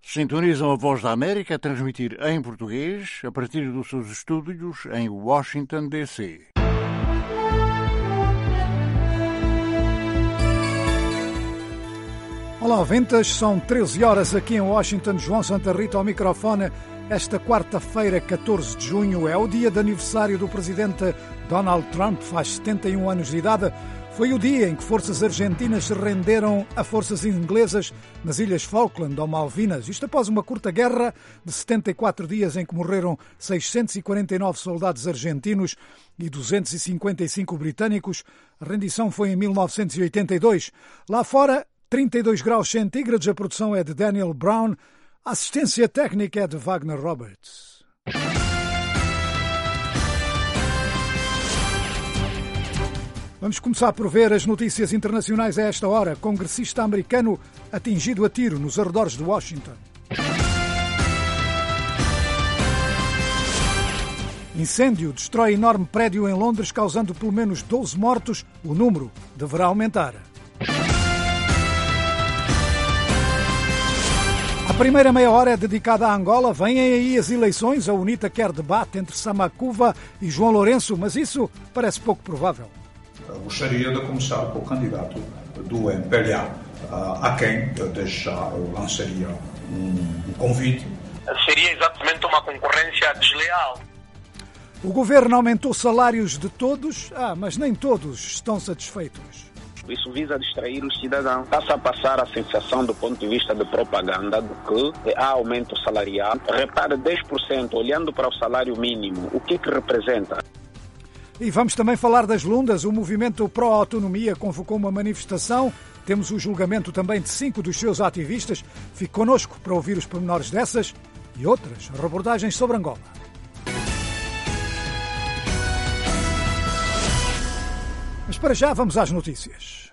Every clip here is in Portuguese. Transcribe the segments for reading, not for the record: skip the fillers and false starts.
Sintonizam a Voz da América a transmitir em português a partir dos seus estúdios em Washington, D.C. Olá, ouvintes, são 13 horas aqui em Washington. João Santa Rita ao microfone. Esta quarta-feira, 14 de junho, é o dia de aniversário do presidente Donald Trump, faz 71 anos de idade. Foi o dia em que forças argentinas se renderam a forças inglesas nas Ilhas Falkland ou Malvinas. Isto após uma curta guerra de 74 dias em que morreram 649 soldados argentinos e 255 britânicos. A rendição foi em 1982. Lá fora, 32 graus centígrados, a produção é de Daniel Brown, a assistência técnica é de Wagner Roberts. Vamos começar por ver as notícias internacionais a esta hora. Congressista americano atingido a tiro nos arredores de Washington. Incêndio destrói enorme prédio em Londres, causando pelo menos 12 mortos. O número deverá aumentar. A primeira meia hora é dedicada à Angola. Vêm aí as eleições. A UNITA quer debate entre Samakuva e João Lourenço, mas isso parece pouco provável. Gostaria de começar com o candidato do MPLA, a quem eu lançaria um convite. Seria exatamente uma concorrência desleal. O governo aumentou salários de todos, mas nem todos estão satisfeitos. Isso visa distrair os cidadãos. Passa a passar a sensação do ponto de vista de propaganda de que há aumento salarial. Repare, 10% olhando para o salário mínimo, o que representa? E vamos também falar das lundas. O movimento pró-autonomia convocou uma manifestação. Temos o julgamento também de 5 dos seus ativistas. Fique connosco para ouvir os pormenores dessas e outras reportagens sobre Angola. Mas para já vamos às notícias.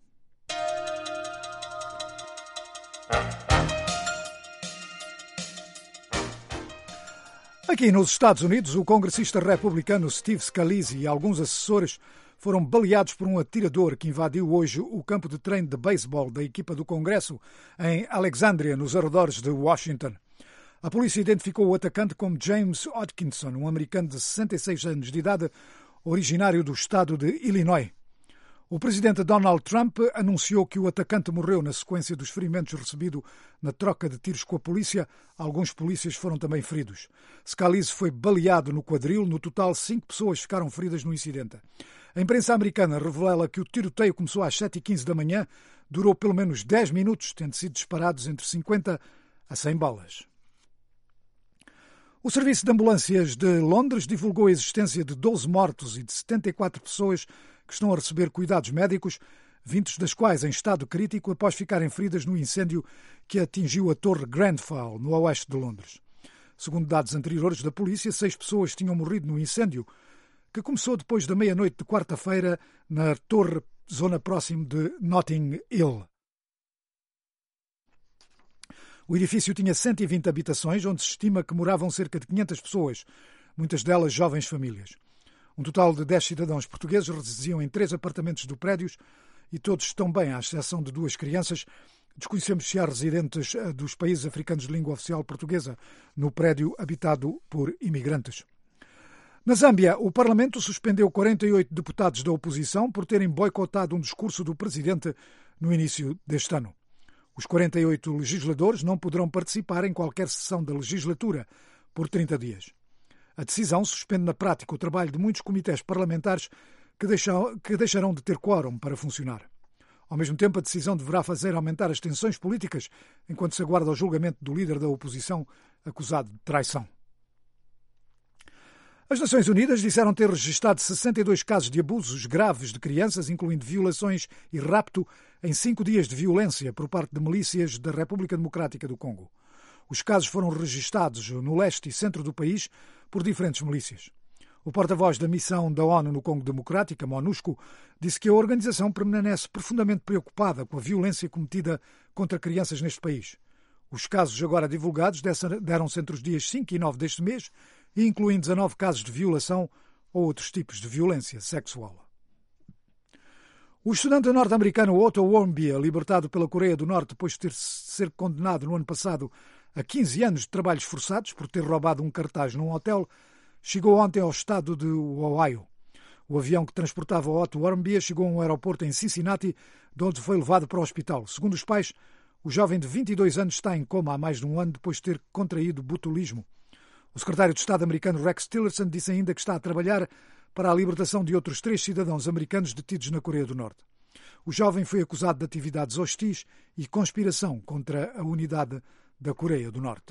Aqui nos Estados Unidos, o congressista republicano Steve Scalise e alguns assessores foram baleados por um atirador que invadiu hoje o campo de treino de beisebol da equipa do Congresso em Alexandria, nos arredores de Washington. A polícia identificou o atacante como James Hodgkinson, um americano de 66 anos de idade, originário do estado de Illinois. O presidente Donald Trump anunciou que o atacante morreu na sequência dos ferimentos recebidos na troca de tiros com a polícia. Alguns polícias foram também feridos. Scalise foi baleado no quadril. No total, 5 pessoas ficaram feridas no incidente. A imprensa americana revela que o tiroteio começou às 7h15 da manhã, durou pelo menos 10 minutos, tendo sido disparados entre 50 a 100 balas. O Serviço de Ambulâncias de Londres divulgou a existência de 12 mortos e de 74 pessoas que estão a receber cuidados médicos, 20 das quais em estado crítico após ficarem feridas no incêndio que atingiu a Torre Grenfell, no oeste de Londres. Segundo dados anteriores da polícia, 6 pessoas tinham morrido no incêndio, que começou depois da meia-noite de quarta-feira na torre, zona próxima de Notting Hill. O edifício tinha 120 habitações, onde se estima que moravam cerca de 500 pessoas, muitas delas jovens famílias. Um total de 10 cidadãos portugueses residiam em 3 apartamentos do prédio e todos estão bem, à exceção de 2 crianças. Desconhecemos se há residentes dos países africanos de língua oficial portuguesa no prédio habitado por imigrantes. Na Zâmbia, o Parlamento suspendeu 48 deputados da oposição por terem boicotado um discurso do presidente no início deste ano. Os 48 legisladores não poderão participar em qualquer sessão da legislatura por 30 dias. A decisão suspende na prática o trabalho de muitos comitês parlamentares que deixarão de ter quórum para funcionar. Ao mesmo tempo, a decisão deverá fazer aumentar as tensões políticas enquanto se aguarda o julgamento do líder da oposição acusado de traição. As Nações Unidas disseram ter registrado 62 casos de abusos graves de crianças, incluindo violações e rapto, em 5 dias de violência por parte de milícias da República Democrática do Congo. Os casos foram registados no leste e centro do país por diferentes milícias. O porta-voz da missão da ONU no Congo Democrático, a MONUSCO, disse que a organização permanece profundamente preocupada com a violência cometida contra crianças neste país. Os casos agora divulgados deram-se entre os dias 5 e 9 deste mês, incluindo 19 casos de violação ou outros tipos de violência sexual. O estudante norte-americano Otto Warmbier, libertado pela Coreia do Norte depois de ser condenado no ano passado a 15 anos de trabalhos forçados por ter roubado um cartaz num hotel, chegou ontem ao estado de Ohio. O avião que transportava Otto Warmbier chegou a um aeroporto em Cincinnati, de onde foi levado para o hospital. Segundo os pais, o jovem de 22 anos está em coma há mais de um ano depois de ter contraído botulismo. O secretário de Estado americano Rex Tillerson disse ainda que está a trabalhar para a libertação de outros 3 cidadãos americanos detidos na Coreia do Norte. O jovem foi acusado de atividades hostis e conspiração contra a unidade da Coreia do Norte.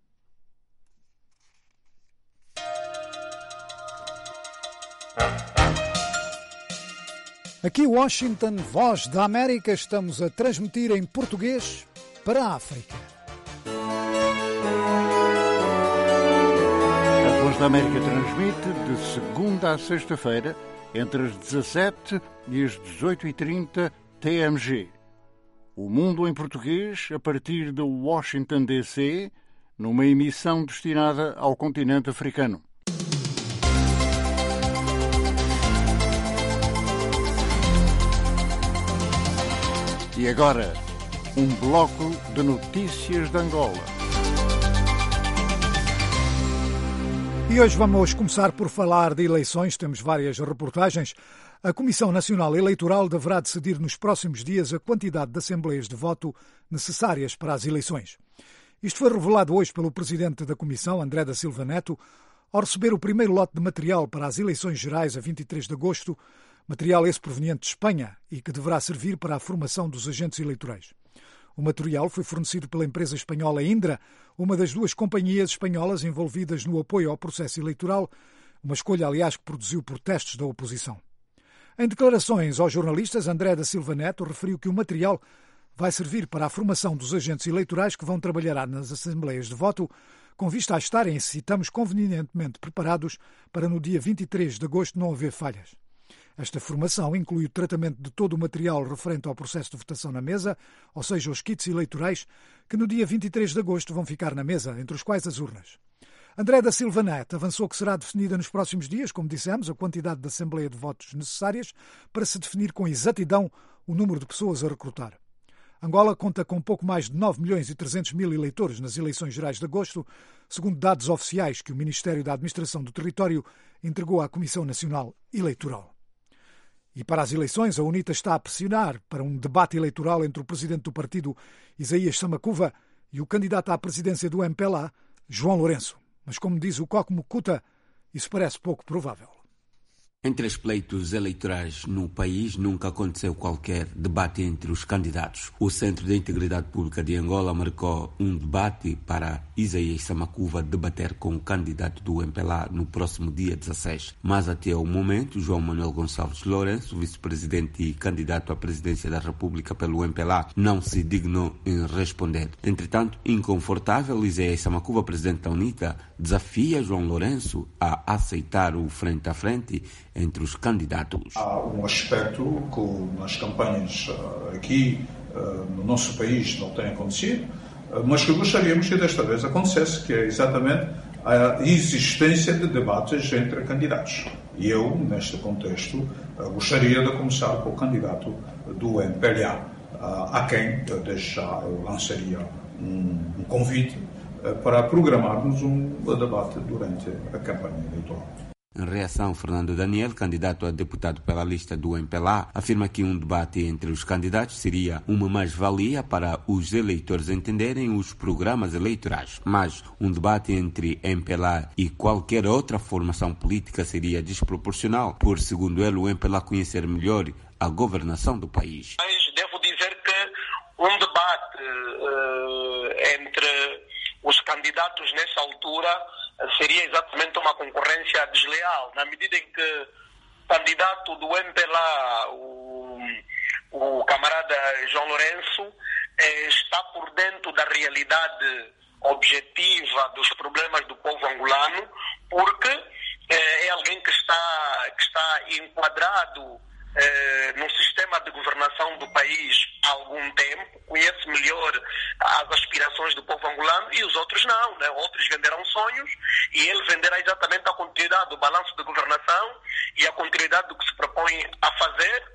Aqui Washington, Voz da América, estamos a transmitir em português para a África. A Voz da América transmite de segunda a sexta-feira, entre as 17 e as 18h30 TMG. O Mundo em Português, a partir de Washington, D.C., numa emissão destinada ao continente africano. E agora, um bloco de notícias de Angola. E hoje vamos começar por falar de eleições. Temos várias reportagens. A Comissão Nacional Eleitoral deverá decidir nos próximos dias a quantidade de assembleias de voto necessárias para as eleições. Isto foi revelado hoje pelo presidente da Comissão, André da Silva Neto, ao receber o primeiro lote de material para as eleições gerais a 23 de agosto, material esse proveniente de Espanha e que deverá servir para a formação dos agentes eleitorais. O material foi fornecido pela empresa espanhola Indra, uma das 2 companhias espanholas envolvidas no apoio ao processo eleitoral, uma escolha, aliás, que produziu protestos da oposição. Em declarações aos jornalistas, André da Silva Neto referiu que o material vai servir para a formação dos agentes eleitorais que vão trabalhar nas assembleias de voto, com vista a estarem, citamos, convenientemente preparados para no dia 23 de agosto não haver falhas. Esta formação inclui o tratamento de todo o material referente ao processo de votação na mesa, ou seja, os kits eleitorais, que no dia 23 de agosto vão ficar na mesa, entre os quais as urnas. André da Silva Neto avançou que será definida nos próximos dias, como dissemos, a quantidade de assembleia de votos necessárias para se definir com exatidão o número de pessoas a recrutar. Angola conta com pouco mais de 9.300.000 eleitores nas eleições gerais de agosto, segundo dados oficiais que o Ministério da Administração do Território entregou à Comissão Nacional Eleitoral. E para as eleições, a UNITA está a pressionar para um debate eleitoral entre o presidente do partido, Isaías Samakuva, e o candidato à presidência do MPLA, João Lourenço. Mas, como diz o Coco Mukuta, isso parece pouco provável. Entre os pleitos eleitorais no país nunca aconteceu qualquer debate entre os candidatos. O Centro de Integridade Pública de Angola marcou um debate para Isaías Samakuva debater com o candidato do MPLA no próximo dia 16. Mas até o momento, João Manuel Gonçalves Lourenço, vice-presidente e candidato à presidência da República pelo MPLA, não se dignou em responder. Entretanto, inconfortável, Isaías Samakuva, presidente da UNITA, desafia João Lourenço a aceitar o frente a frente entre os candidatos. Há um aspecto que nas campanhas aqui no nosso país não tem acontecido, mas que gostaríamos que desta vez acontecesse, que é exatamente a existência de debates entre candidatos. E eu, neste contexto, gostaria de começar com o candidato do MPLA, a quem desde já eu lançaria um convite para programarmos um debate durante a campanha eleitoral. Em reação, Fernando Daniel, candidato a deputado pela lista do MPLA, afirma que um debate entre os candidatos seria uma mais-valia para os eleitores entenderem os programas eleitorais. Mas um debate entre MPLA e qualquer outra formação política seria desproporcional, por, segundo ele, o MPLA conhecer melhor a governação do país. Mas devo dizer que um debate entre os candidatos nessa altura seria exatamente uma concorrência desleal, na medida em que o candidato do MPLA, o camarada João Lourenço, está por dentro da realidade objetiva dos problemas do povo angolano, porque é alguém que está enquadrado no sistema de governação do país há algum tempo, conhece melhor as aspirações do povo angolano e os outros não, né? Outros venderão sonhos e ele venderá exatamente a continuidade do balanço de governação e a continuidade do que se propõe a fazer,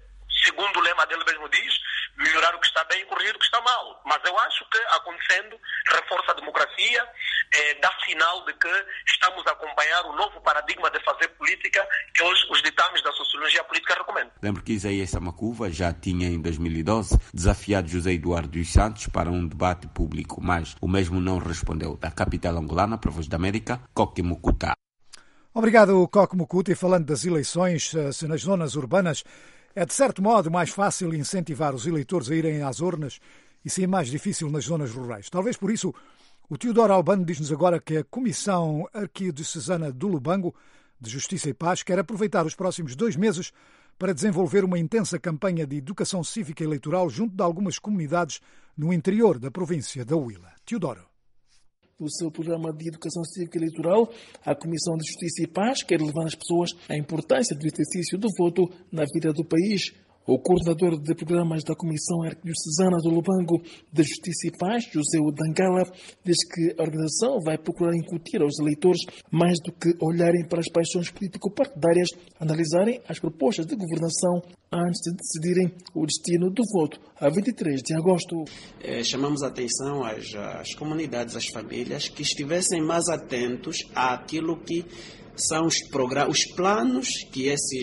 segundo o lema dele mesmo diz, melhorar o que está bem e corrigir o que está mal. Mas eu acho que, acontecendo, reforça a democracia, dá sinal de que estamos a acompanhar o novo paradigma de fazer política que hoje os ditames da sociologia política recomendam. Lembro que Isaías Samakuva já tinha, em 2012, desafiado José Eduardo dos Santos para um debate público, mas o mesmo não respondeu. Da capital angolana, para a Voz da América, Coque Mukuta. Obrigado, Coque Mukuta. E falando das eleições, se nas zonas urbanas é, de certo modo, mais fácil incentivar os eleitores a irem às urnas e sim mais difícil nas zonas rurais. Talvez por isso, o Teodoro Albano diz-nos agora que a Comissão Arquidiocesana do Lubango, de Justiça e Paz, quer aproveitar os próximos 2 meses para desenvolver uma intensa campanha de educação cívica eleitoral junto de algumas comunidades no interior da província da Huila. Teodoro. No seu programa de educação cívica eleitoral, a Comissão de Justiça e Paz quer levar às pessoas a importância do exercício do voto na vida do país. O coordenador de programas da Comissão Arquidiocesana do Lubango de Justiça e Paz, José Udangala, diz que a organização vai procurar incutir aos eleitores, mais do que olharem para as paixões político-partidárias, analisarem as propostas de governação antes de decidirem o destino do voto a 23 de agosto. Chamamos a atenção às comunidades, às famílias, que estivessem mais atentos àquilo que são os planos que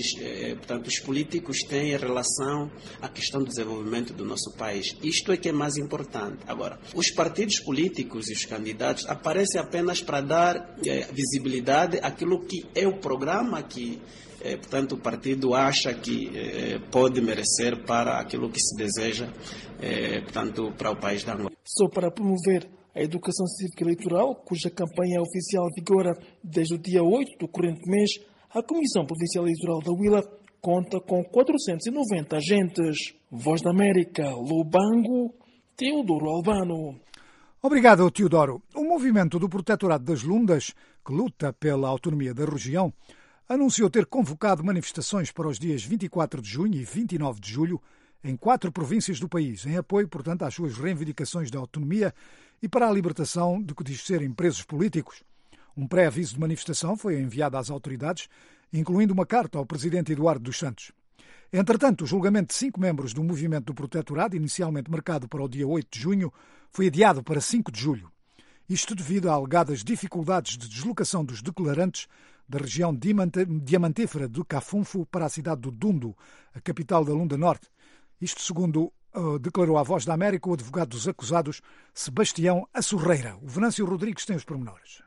os políticos têm em relação à questão do desenvolvimento do nosso país. Isto é que é mais importante. Agora, os partidos políticos e os candidatos aparecem apenas para dar visibilidade àquilo que é o programa que, o partido acha que pode merecer para aquilo que se deseja, para o país da Angola. Só para promover a educação cívica eleitoral, cuja campanha oficial vigora desde o dia 8 do corrente mês, a Comissão Provincial Eleitoral da Huila conta com 490 agentes. Voz da América, Lubango, Teodoro Albano. Obrigado, Teodoro. O movimento do Protetorado das Lundas, que luta pela autonomia da região, anunciou ter convocado manifestações para os dias 24 de junho e 29 de julho em 4 províncias do país, em apoio, portanto, às suas reivindicações de autonomia e para a libertação de que diz serem presos políticos. Um pré-aviso de manifestação foi enviado às autoridades, incluindo uma carta ao presidente Eduardo dos Santos. Entretanto, o julgamento de 5 membros do movimento do Protetorado, inicialmente marcado para o dia 8 de junho, foi adiado para 5 de julho. Isto devido a alegadas dificuldades de deslocação dos declarantes da região diamantífera do Cafunfo para a cidade do Dundo, a capital da Lunda Norte. Isto segundo declarou à Voz da América o advogado dos acusados, Sebastião Assurreira. O Venâncio Rodrigues tem os pormenores.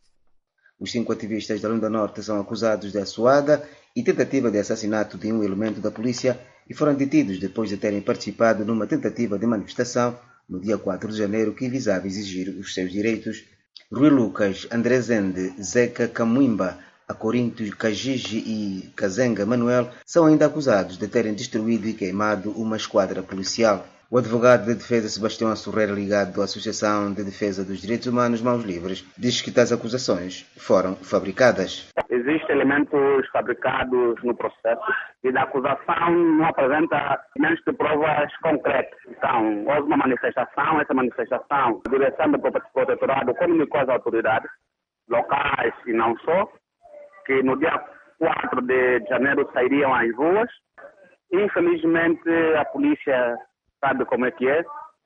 Os 5 ativistas da Lunda Norte são acusados de assoada e tentativa de assassinato de um elemento da polícia e foram detidos depois de terem participado numa tentativa de manifestação no dia 4 de janeiro que visava exigir os seus direitos. Rui Lucas, André Zende, Zeca Camuimba, Acorinto, Cajiji e Kazenga Manuel são ainda acusados de terem destruído e queimado uma esquadra policial. O advogado de defesa Sebastião Assurreira, ligado à Associação de Defesa dos Direitos Humanos Mãos Livres, diz que tais acusações foram fabricadas. Existem elementos fabricados no processo e da acusação não apresenta elementos de provas concretas. Então, houve uma manifestação, essa manifestação, a direção do protetorado comunicou às autoridades locais e não só, que no dia 4 de janeiro sairiam às ruas. Infelizmente, a polícia sabe como é que é,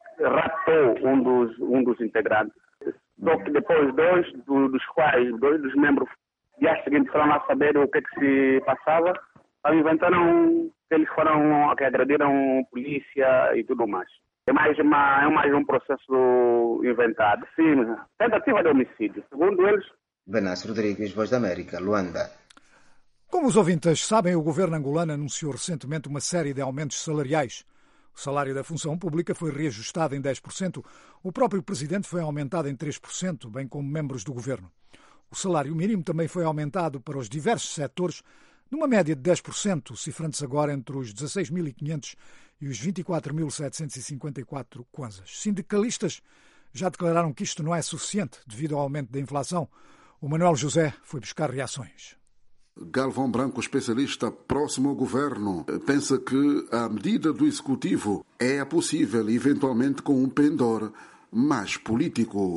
raptou um dos integrantes. Só que depois dois dos membros, dia seguinte foram lá saber o que se passava, inventaram que eles foram, que agrediram polícia e tudo mais. É mais um processo inventado. Sim, tentativa de homicídio. Segundo eles, Venâncio Rodrigues, Voz da América, Luanda. Como os ouvintes sabem, o governo angolano anunciou recentemente uma série de aumentos salariais. O salário da função pública foi reajustado em 10%. O próprio presidente foi aumentado em 3%, bem como membros do governo. O salário mínimo também foi aumentado para os diversos setores, numa média de 10%, cifrando-se agora entre os 16.500 e os 24.754 kwanzas. Sindicalistas já declararam que isto não é suficiente devido ao aumento da inflação. O Manuel José foi buscar reações. Galvão Branco, especialista próximo ao governo, pensa que a medida do executivo é possível, eventualmente com um pendor mais político.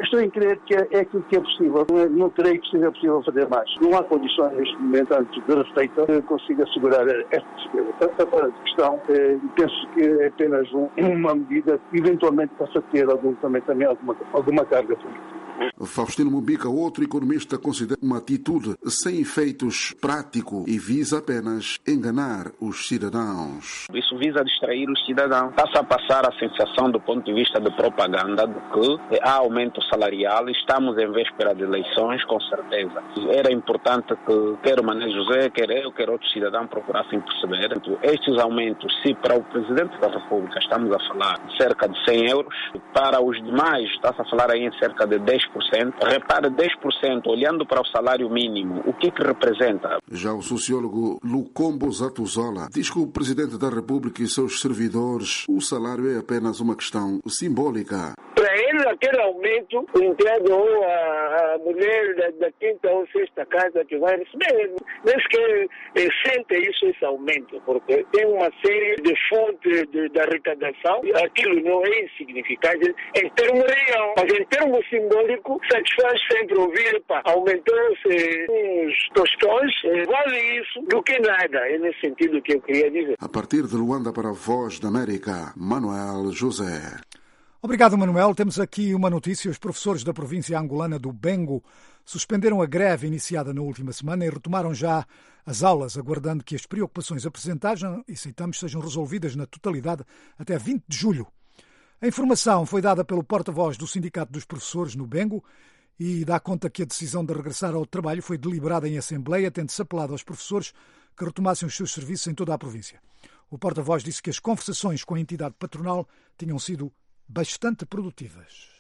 Estou em crer que é aquilo que é possível. Não terei que seja possível fazer mais. Não há condições neste momento, antes da receita, que consiga assegurar esta despesa. Portanto, fora de questão, penso que é apenas uma medida que eventualmente possa ter também alguma carga política. Faustino Mumbica, outro economista, considera uma atitude sem efeitos práticos e visa apenas enganar os cidadãos. Isso visa distrair os cidadãos. Está-se a passar a sensação do ponto de vista de propaganda de que há aumento salarial e estamos em véspera de eleições, com certeza. Era importante que quer o Mané José, quer eu, quer outros cidadãos procurassem perceber. Estes aumentos, se para o Presidente da República estamos a falar de cerca de 100 euros, para os demais está-se a falar aí em cerca de 10%. Repare, 10% olhando para o salário mínimo, o que representa? Já o sociólogo Lucombo Zatuzola diz que o Presidente da República e seus servidores, o salário é apenas uma questão simbólica. Para ele, aquele aumento, entendo, a mulher da quinta ou sexta casa que vai receber, nem sequer sente esse aumento, porque tem uma série de fontes de arrecadação, aquilo não é insignificante em termos real, mas em termos simbólicos, satisfaz sempre ouvir, aumentou-se uns tostões, vale isso do que nada, é nesse sentido que eu queria dizer. A partir de Luanda para a Voz da América, Manuel José. Obrigado, Manuel. Temos aqui uma notícia. Os professores da província angolana do Bengo suspenderam a greve iniciada na última semana e retomaram já as aulas, aguardando que as preocupações apresentadas, e citamos, sejam resolvidas na totalidade até 20 de julho. A informação foi dada pelo porta-voz do Sindicato dos Professores no Bengo e dá conta que a decisão de regressar ao trabalho foi deliberada em Assembleia, tendo-se apelado aos professores que retomassem os seus serviços em toda a província. O porta-voz disse que as conversações com a entidade patronal tinham sido bastante produtivas.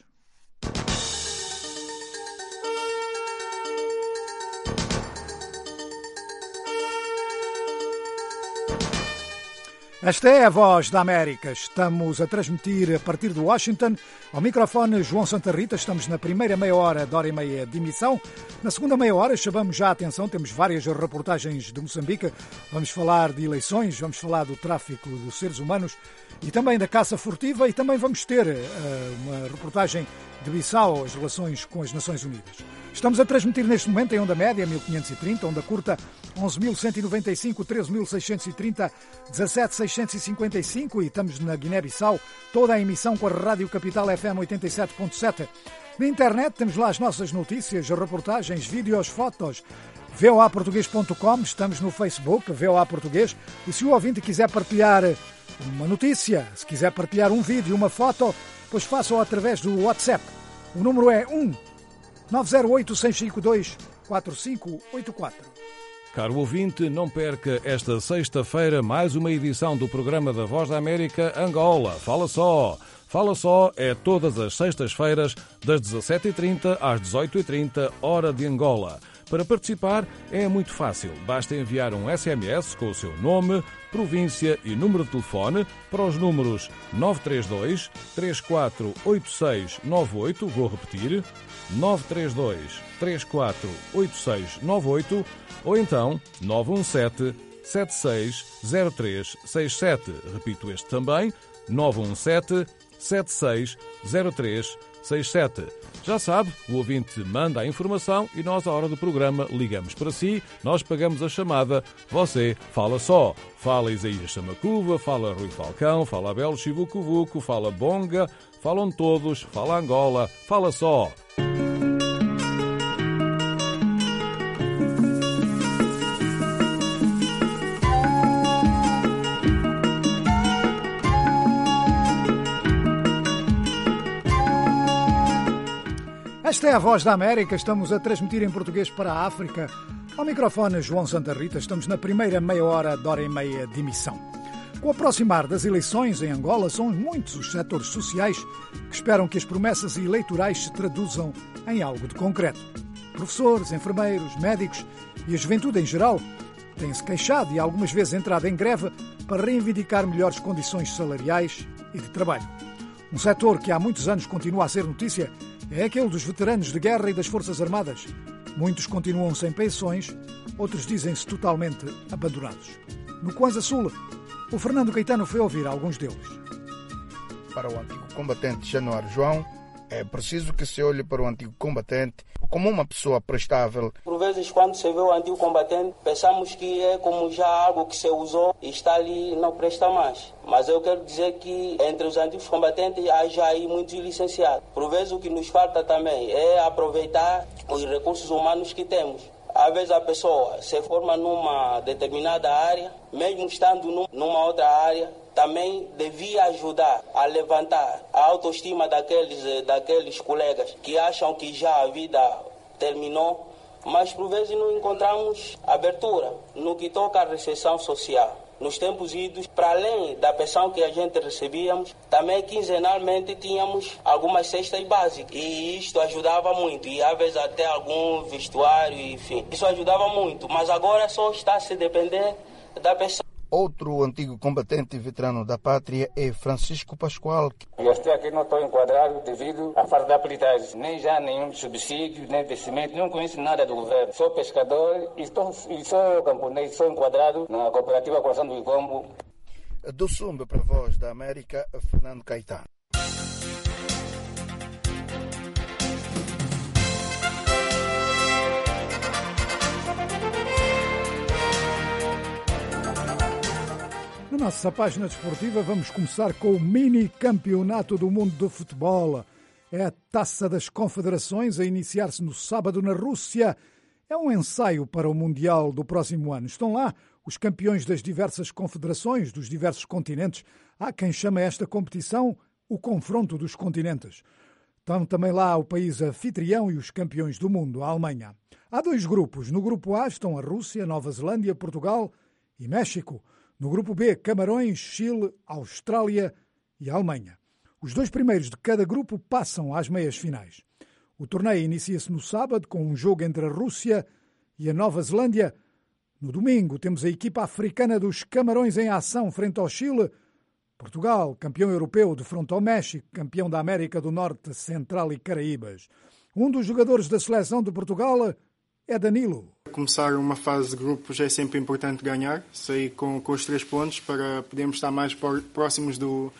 Esta é a Voz da América. Estamos a transmitir a partir de Washington. Ao microfone, João Santa Rita. Estamos na primeira meia hora, de hora e meia de emissão. Na segunda meia hora, chamamos já a atenção. Temos várias reportagens de Moçambique. Vamos falar de eleições, vamos falar do tráfico dos seres humanos e também da caça furtiva. E também vamos ter uma reportagem de Bissau, as relações com as Nações Unidas. Estamos a transmitir neste momento em onda média 1530, onda curta 11.195, 13.630, 17.655 e estamos na Guiné-Bissau, toda a emissão com a Rádio Capital FM 87.7. Na internet temos lá as nossas notícias, reportagens, vídeos, fotos, voaportugues.com, estamos no Facebook, VOA Português, e se o ouvinte quiser partilhar uma notícia, se quiser partilhar um vídeo, uma foto, pois faça-o através do WhatsApp. O número é 1-908-652-4584. Caro ouvinte, não perca esta sexta-feira mais uma edição do programa da Voz da América Angola. Fala Só! Fala Só é todas as sextas-feiras, das 17h30 às 18h30, hora de Angola. Para participar é muito fácil. Basta enviar um SMS com o seu nome, província e número de telefone para os números 932 348698, vou repetir, 932 348698, ou então 917 760367. Repito este também, 917 760367. Já sabe, o ouvinte manda a informação e nós, à hora do programa, ligamos para si, nós pagamos a chamada, você fala só. Fala Isaías Chamacuva, fala Rui Falcão, fala Abel Chivucuvuco, fala Bonga, falam todos, fala Angola, fala só. Esta é a Voz da América, estamos a transmitir em português para a África. Ao microfone, João Santa Rita, estamos na primeira meia hora, de hora e meia de emissão. Com o aproximar das eleições em Angola, são muitos os setores sociais que esperam que as promessas eleitorais se traduzam em algo de concreto. Professores, enfermeiros, médicos e a juventude em geral têm-se queixado e algumas vezes entrado em greve para reivindicar melhores condições salariais e de trabalho. Um setor que há muitos anos continua a ser notícia é aquele dos veteranos de guerra e das Forças Armadas. Muitos continuam sem pensões, outros dizem-se totalmente abandonados. No Kwanza Sul, o Fernando Caetano foi ouvir alguns deles. Para o antigo combatente Januário João, É preciso que se olhe para o antigo combatente como uma pessoa prestável. Por vezes, quando se vê o antigo combatente, pensamos que é como já algo que se usou e está ali, não presta mais. Mas eu quero dizer que entre os antigos combatentes há já aí muitos licenciados. Por vezes, o que nos falta também é aproveitar os recursos humanos que temos. Às vezes a pessoa se forma numa determinada área, mesmo estando numa outra área, também devia ajudar a levantar a autoestima daqueles colegas que acham que já a vida terminou, mas por vezes não encontramos abertura no que toca à recessão social. Nos tempos idos, para além da pensão que a gente recebíamos, também quinzenalmente tínhamos algumas cestas básicas. E isto ajudava muito. E às vezes até algum vestuário, enfim. Isso ajudava muito. Mas agora só está a se depender da pensão. Outro antigo combatente e veterano da pátria é Francisco Pascoal. Eu estou aqui, não estou enquadrado devido à falta de habilidades. Nem já nenhum subsídio, nem investimento, não conheço nada do governo. Sou pescador e sou camponês, sou enquadrado na cooperativa Coração do Icombo. Do Sumba para a Voz da América, Fernando Caetano. Na nossa página desportiva vamos começar com o mini campeonato do mundo de futebol. É a Taça das Confederações a iniciar-se no sábado na Rússia. É um ensaio para o Mundial do próximo ano. Estão lá os campeões das diversas confederações, dos diversos continentes. Há quem chama esta competição o confronto dos continentes. Estão também lá o país anfitrião e os campeões do mundo, a Alemanha. Há 2 grupos. No grupo A estão a Rússia, Nova Zelândia, Portugal e México. No grupo B, Camarões, Chile, Austrália e Alemanha. Os 2 primeiros de cada grupo passam às meias finais. O torneio inicia-se no sábado com um jogo entre a Rússia e a Nova Zelândia. No domingo temos a equipa africana dos Camarões em ação frente ao Chile. Portugal, campeão europeu, de frente ao México, campeão da América do Norte, Central e Caraíbas. Um dos jogadores da seleção de Portugal é Danilo. Começar uma fase de grupos é sempre importante ganhar, sair com os 3 pontos para podermos estar mais próximos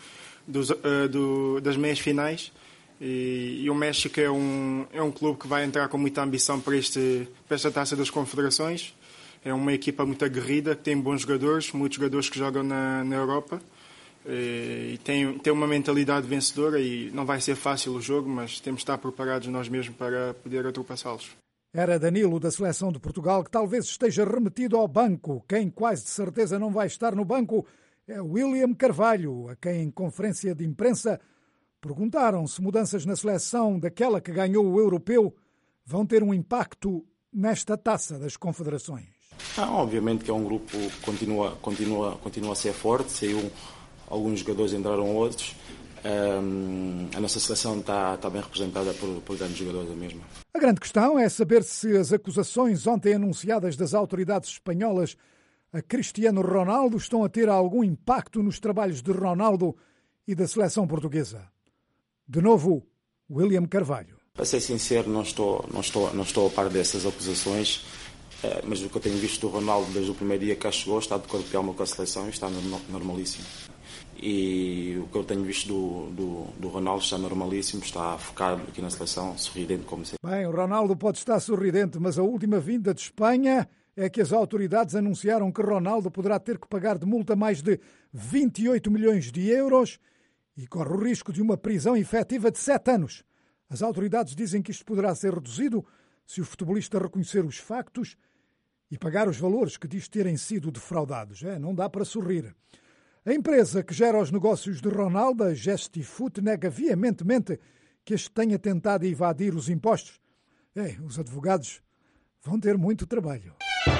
das meias finais. E o México é um clube que vai entrar com muita ambição para esta Taça das Confederações. É uma equipa muito aguerrida, que tem bons jogadores, muitos jogadores que jogam na Europa. E tem uma mentalidade vencedora e não vai ser fácil o jogo, mas temos de estar preparados nós mesmos para poder ultrapassá-los. Era Danilo, da seleção de Portugal, que talvez esteja remetido ao banco. Quem quase de certeza não vai estar no banco é William Carvalho, a quem, em conferência de imprensa, perguntaram se mudanças na seleção daquela que ganhou o europeu vão ter um impacto nesta Taça das Confederações. Obviamente que é um grupo que continua a ser forte. Alguns jogadores, entraram outros. A nossa seleção está bem representada por grandes jogadores da mesma. A grande questão é saber se as acusações ontem anunciadas das autoridades espanholas a Cristiano Ronaldo estão a ter algum impacto nos trabalhos de Ronaldo e da seleção portuguesa. De novo, William Carvalho. Para ser sincero, não estou a par dessas acusações, mas o que eu tenho visto do Ronaldo desde o primeiro dia que cá chegou, está de corpo de alma com a seleção e está normalíssimo. E o que eu tenho visto do Ronaldo está normalíssimo, está focado aqui na seleção, sorridente como sempre. Bem, o Ronaldo pode estar sorridente, mas a última vinda de Espanha é que as autoridades anunciaram que Ronaldo poderá ter que pagar de multa mais de 28 milhões de euros e corre o risco de uma prisão efetiva de 7 anos. As autoridades dizem que isto poderá ser reduzido se o futebolista reconhecer os factos e pagar os valores que diz terem sido defraudados. Não dá para sorrir. A empresa que gera os negócios de Ronaldo, a Gestifoot, nega veementemente que este tenha tentado evadir os impostos. Os advogados vão ter muito trabalho.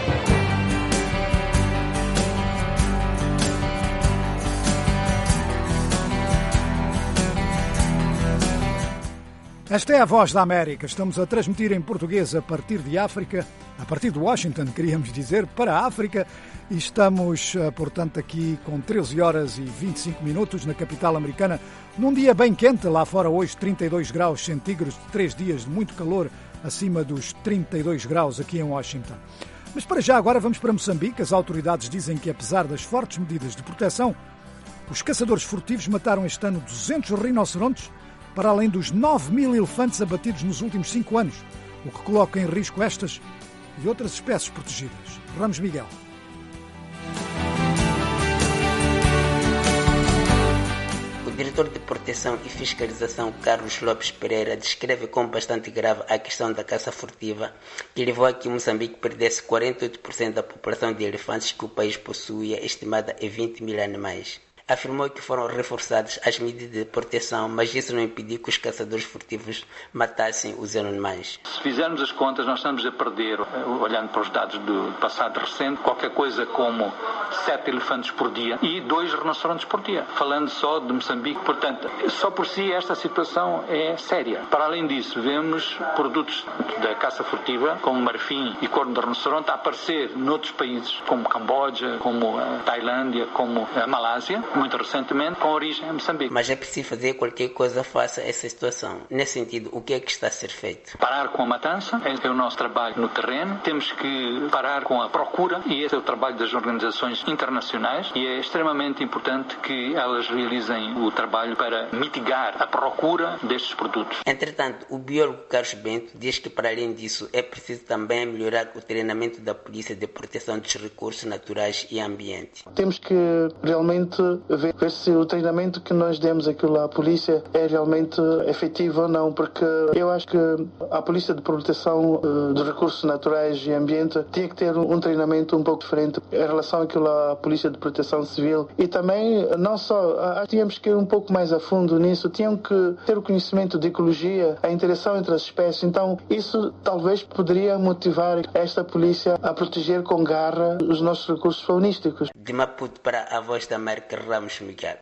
Esta é a Voz da América. Estamos a transmitir em português a partir de África, a partir de Washington, queríamos dizer, para a África. E estamos, portanto, aqui com 13 horas e 25 minutos na capital americana, num dia bem quente. Lá fora hoje 32 graus centígrados, 3 dias de muito calor, acima dos 32 graus aqui em Washington. Mas para já agora vamos para Moçambique. As autoridades dizem que, apesar das fortes medidas de proteção, os caçadores furtivos mataram este ano 200 rinocerontes para além dos 9.000 elefantes abatidos nos últimos 5 anos, o que coloca em risco estas e outras espécies protegidas. Ramos Miguel. O diretor de Proteção e Fiscalização, Carlos Lopes Pereira, descreve como bastante grave a questão da caça furtiva, que levou a que Moçambique perdesse 48% da população de elefantes que o país possuía, estimada em 20 mil animais. Afirmou que foram reforçadas as medidas de proteção, mas isso não impediu que os caçadores furtivos matassem os animais. Se fizermos as contas, nós estamos a perder, olhando para os dados do passado recente, qualquer coisa como 7 elefantes por dia e 2 rinocerontes por dia, falando só de Moçambique. Portanto, só por si esta situação é séria. Para além disso, vemos produtos da caça furtiva, como marfim e corno de rinoceronte, a aparecer noutros países, como Camboja, como a Tailândia, como a Malásia, muito recentemente, com origem em Moçambique. Mas é preciso fazer qualquer coisa face a essa situação. Nesse sentido, o que é que está a ser feito? Parar com a matança, é o nosso trabalho no terreno. Temos que parar com a procura, e esse é o trabalho das organizações internacionais, e é extremamente importante que elas realizem o trabalho para mitigar a procura destes produtos. Entretanto, o biólogo Carlos Bento diz que, para além disso, é preciso também melhorar o treinamento da Polícia de Proteção dos Recursos Naturais e Ambiente. Temos que realmente ver se o treinamento que nós demos aquilo à polícia é realmente efetivo ou não, porque eu acho que a Polícia de Proteção dos Recursos Naturais e Ambiente tinha que ter um treinamento um pouco diferente em relação àquilo à Polícia de Proteção Civil, e também não só, tínhamos que ir um pouco mais a fundo nisso, tinham que ter o conhecimento de ecologia, a interação entre as espécies. Então isso talvez poderia motivar esta polícia a proteger com garra os nossos recursos faunísticos. De Maputo para a Voz da América, Ramos Miguel.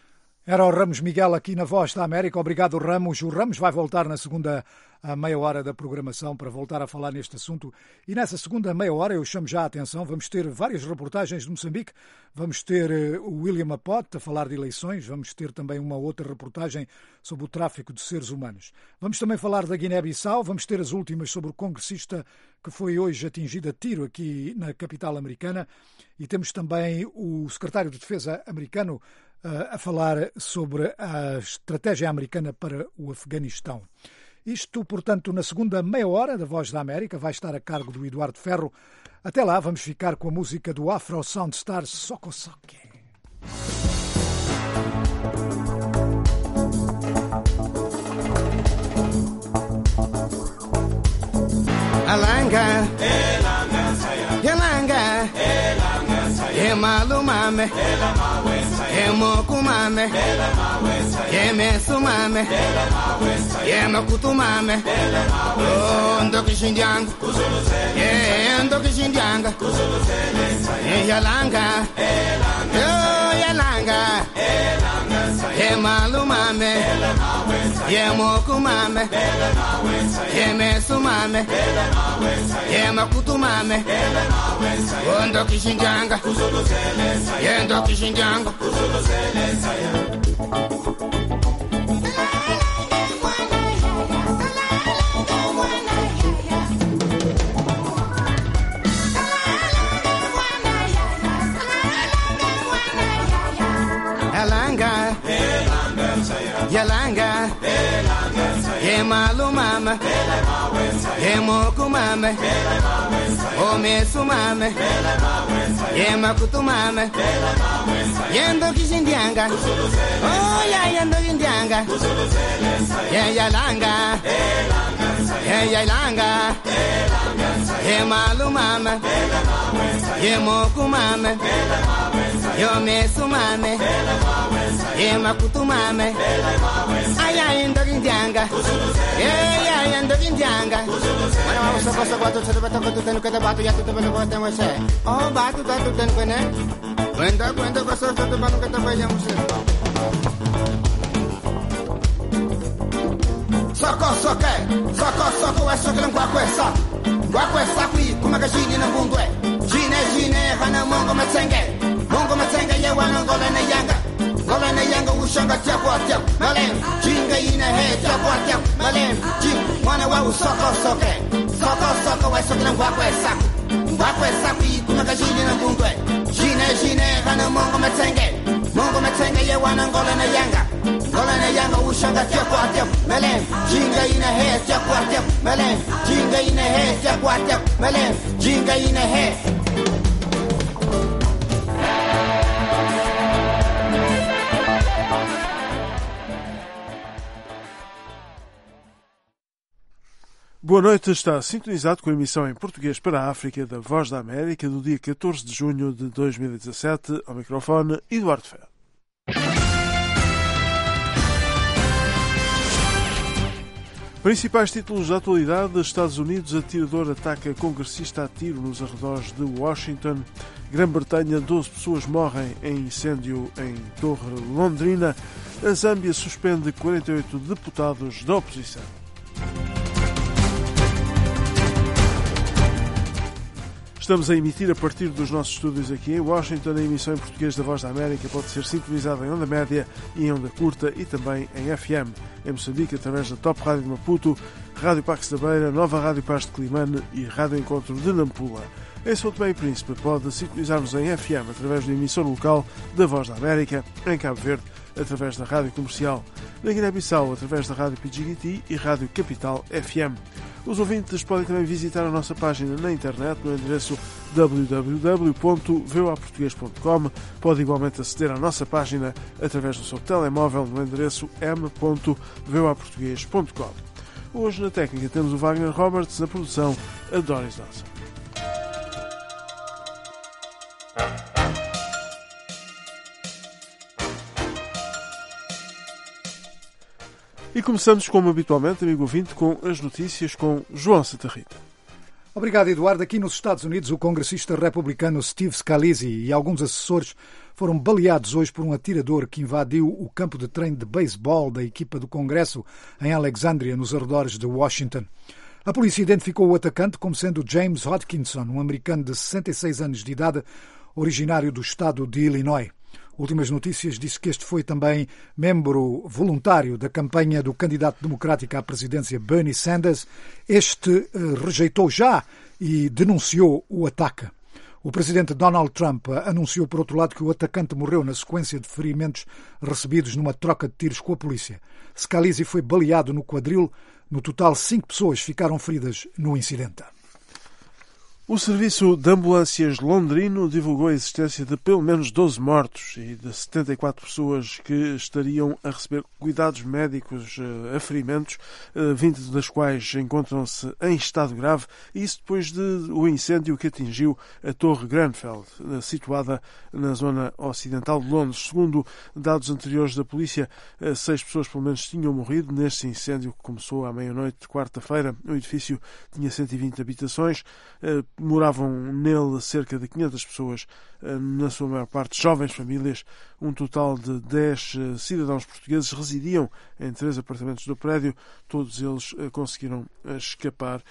Era o Ramos Miguel aqui na Voz da América. Obrigado, Ramos. O Ramos vai voltar na segunda meia hora da programação para voltar a falar neste assunto. E nessa segunda meia hora, eu chamo já a atenção, vamos ter várias reportagens de Moçambique. Vamos ter o William Apote a falar de eleições. Vamos ter também uma outra reportagem sobre o tráfico de seres humanos. Vamos também falar da Guiné-Bissau. Vamos ter as últimas sobre o congressista que foi hoje atingido a tiro aqui na capital americana. E temos também o secretário de Defesa americano a falar sobre a estratégia americana para o Afeganistão. Isto, portanto, na segunda meia hora da Voz da América, vai estar a cargo do Eduardo Ferro. Até lá, vamos ficar com a música do Afro Soundstar Soko Soke. Alanga, Yalanga, Yemalumame, Yemokumame, Yemesumame, Yemakutumame, Ndokishindianga, Ndokishindianga, Yalanga, Yalanga, Yemalumame, Yemokumame, Yemesumame, Yemakutumame, Ndokishindianga, Ndokishindianga. Yalanga, Yalanga, Yemalumame, Yemokumame, Omesumame, Yemakutumame, Yendokishindianga, oh ya Yendokishindianga, Yalanga, Yalanga, Yemalumame, Yemokumame, Yomesumame, Yemakutumame, Aya Ndokishindianga, ya Ndokishindianga, Mana wa soko soko to to to to to to batu ya to to ko te mo se. Oh batu ta to ten ko ne. Cuenta ko so to banu ka ta pa ya mo se. Soko wa soko lan kwa kwesa. Kwa kwesa kui kuma ka jini na bundwe. Jine hana mongo matsenge ye wana ngola na yanga. Ngola na yanga ushanga chako atya. Malem jinga ina he chako atya. Malem jin wana wa soko wa soko lan kwa kwesa. Kwa kwesa kui kuma ka jini na bundwe. Jine hana mongo matsenge ye wana ngola na yanga. ngola na yanga ushanga tia kwatya melem jinga ina he tia kwatya melem jinga ina he tia kwatya melem jinga ina he. Boa noite, está sintonizado com a emissão em português para a África da Voz da América do dia 14 de junho de 2017. Ao microfone, Eduardo Ferro. Principais títulos da atualidade: Estados Unidos, atirador ataca congressista a tiro nos arredores de Washington. Grã-Bretanha, 12 pessoas morrem em incêndio em Torre Londrina. A Zâmbia suspende 48 deputados da oposição. Estamos a emitir a partir dos nossos estúdios aqui em Washington. A emissão em português da Voz da América pode ser sintonizada em onda média e em onda curta e também em FM. Em Moçambique, através da Top Rádio de Maputo, Rádio Pax da Beira, Nova Rádio Paz de Climane e Rádio Encontro de Nampula. Em São Tomé e Príncipe pode sintonizar-nos em FM através da emissão local da Voz da América. Em Cabo Verde, através da Rádio Comercial. Na Guiné-Bissau, através da Rádio Pidjigiti e Rádio Capital FM. Os ouvintes podem também visitar a nossa página na internet no endereço www.voaportugues.com. Pode igualmente aceder à nossa página através do seu telemóvel no endereço m.voaportugues.com. Hoje na técnica temos o Wagner Roberts, na produção a Doris Dawson. E começamos, como habitualmente, amigo ouvinte, com as notícias com João Santa Rita. Obrigado, Eduardo. Aqui nos Estados Unidos, o congressista republicano Steve Scalise e alguns assessores foram baleados hoje por um atirador que invadiu o campo de treino de beisebol da equipa do Congresso em Alexandria, nos arredores de Washington. A polícia identificou o atacante como sendo James Hodgkinson, um americano de 66 anos de idade, originário do estado de Illinois. Últimas Notícias disse que este foi também membro voluntário da campanha do candidato democrático à presidência Bernie Sanders. Este rejeitou já e denunciou o ataque. O presidente Donald Trump anunciou, por outro lado, que o atacante morreu na sequência de ferimentos recebidos numa troca de tiros com a polícia. Scalise foi baleado no quadril. No total, 5 pessoas ficaram feridas no incidente. O Serviço de Ambulâncias londrino divulgou a existência de pelo menos 12 mortos e de 74 pessoas que estariam a receber cuidados médicos a ferimentos, 20 das quais encontram-se em estado grave, e isso depois do incêndio que atingiu a Torre Grenfell, situada na zona ocidental de Londres. Segundo dados anteriores da polícia, 6 pessoas pelo menos tinham morrido neste incêndio que começou à meia-noite de quarta-feira. O edifício tinha 120 habitações. Moravam nele cerca de 500 pessoas, na sua maior parte jovens famílias. Um total de 10 cidadãos portugueses residiam em 3 apartamentos do prédio. Todos eles conseguiram escapar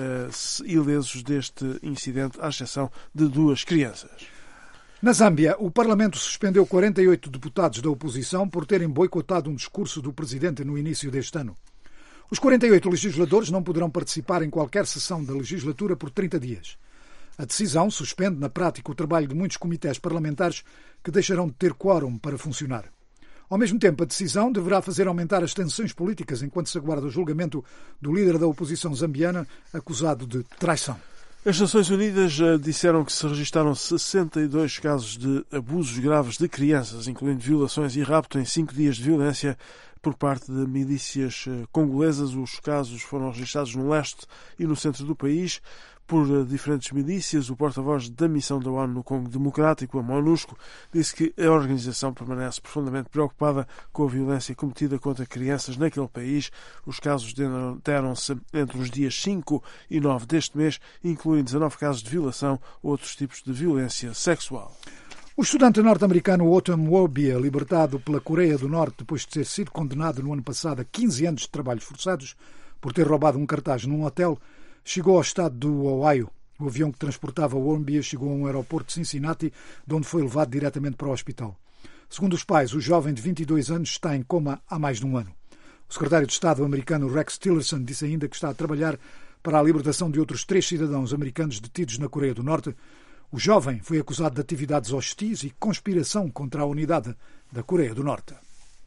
ilesos deste incidente, à exceção de 2 crianças. Na Zâmbia, o Parlamento suspendeu 48 deputados da oposição por terem boicotado um discurso do presidente no início deste ano. Os 48 legisladores não poderão participar em qualquer sessão da legislatura por 30 dias. A decisão suspende, na prática, o trabalho de muitos comitês parlamentares que deixarão de ter quórum para funcionar. Ao mesmo tempo, a decisão deverá fazer aumentar as tensões políticas enquanto se aguarda o julgamento do líder da oposição zambiana acusado de traição. As Nações Unidas disseram que se registaram 62 casos de abusos graves de crianças, incluindo violações e rapto, em 5 dias de violência por parte de milícias congolesas. Os casos foram registrados no leste e no centro do país por diferentes milícias. O porta-voz da missão da ONU no Congo Democrático, a MONUSCO, disse que a organização permanece profundamente preocupada com a violência cometida contra crianças naquele país. Os casos deram-se entre os dias 5 e 9 deste mês, incluindo 19 casos de violação ou outros tipos de violência sexual. O estudante norte-americano Autumn Wobia, libertado pela Coreia do Norte depois de ter sido condenado no ano passado a 15 anos de trabalhos forçados por ter roubado um cartaz num hotel, chegou ao estado do Ohio. O avião que transportava Wobia chegou a um aeroporto de Cincinnati, de onde foi levado diretamente para o hospital. Segundo os pais, o jovem de 22 anos está em coma há mais de um ano. O secretário de Estado americano Rex Tillerson disse ainda que está a trabalhar para a libertação de outros 3 cidadãos americanos detidos na Coreia do Norte. O jovem foi acusado de atividades hostis e conspiração contra a unidade da Coreia do Norte.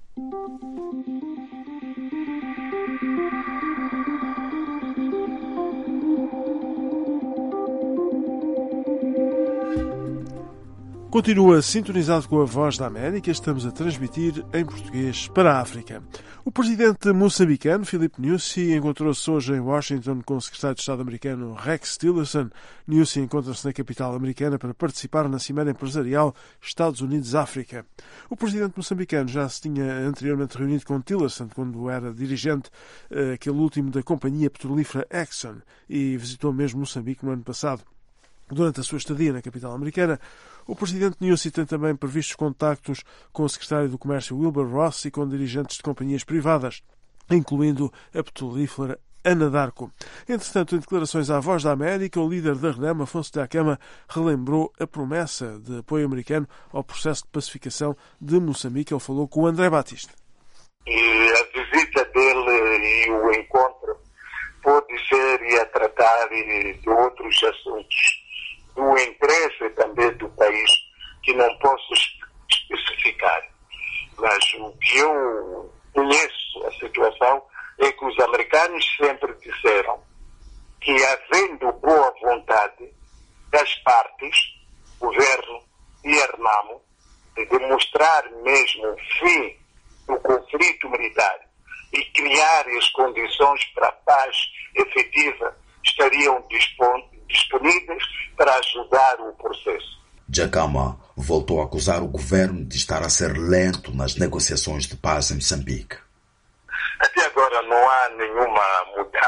Continua sintonizado com a Voz da América. Estamos a transmitir em português para a África. O presidente moçambicano, Filipe Nyusi, encontrou-se hoje em Washington com o secretário de Estado americano Rex Tillerson. Nyusi encontra-se na capital americana para participar na Cimeira Empresarial Estados Unidos-África. O presidente moçambicano já se tinha anteriormente reunido com Tillerson quando era dirigente, aquele último da companhia petrolífera Exxon, e visitou mesmo Moçambique no ano passado. Durante a sua estadia na capital americana, o presidente Nyusi tem também previstos contactos com o secretário do Comércio Wilbur Ross e com dirigentes de companhias privadas, incluindo a petrolífera Anadarko. Entretanto, em declarações à Voz da América, o líder da RENAM, Afonso Dhlakama, relembrou a promessa de apoio americano ao processo de pacificação de Moçambique. Ele falou com o André Batista. E a visita dele e o encontro pode ser a tratar de outros assuntos do interesse também do país, que não posso especificar. Mas o que eu conheço a situação é que os americanos sempre disseram que, havendo boa vontade das partes, governo e RENAMO, de demonstrar mesmo o fim do conflito militar e criar as condições para a paz efetiva, estariam disponíveis para ajudar o processo. Dhlakama voltou a acusar o governo de estar a ser lento nas negociações de paz em Moçambique. Até agora não há nenhuma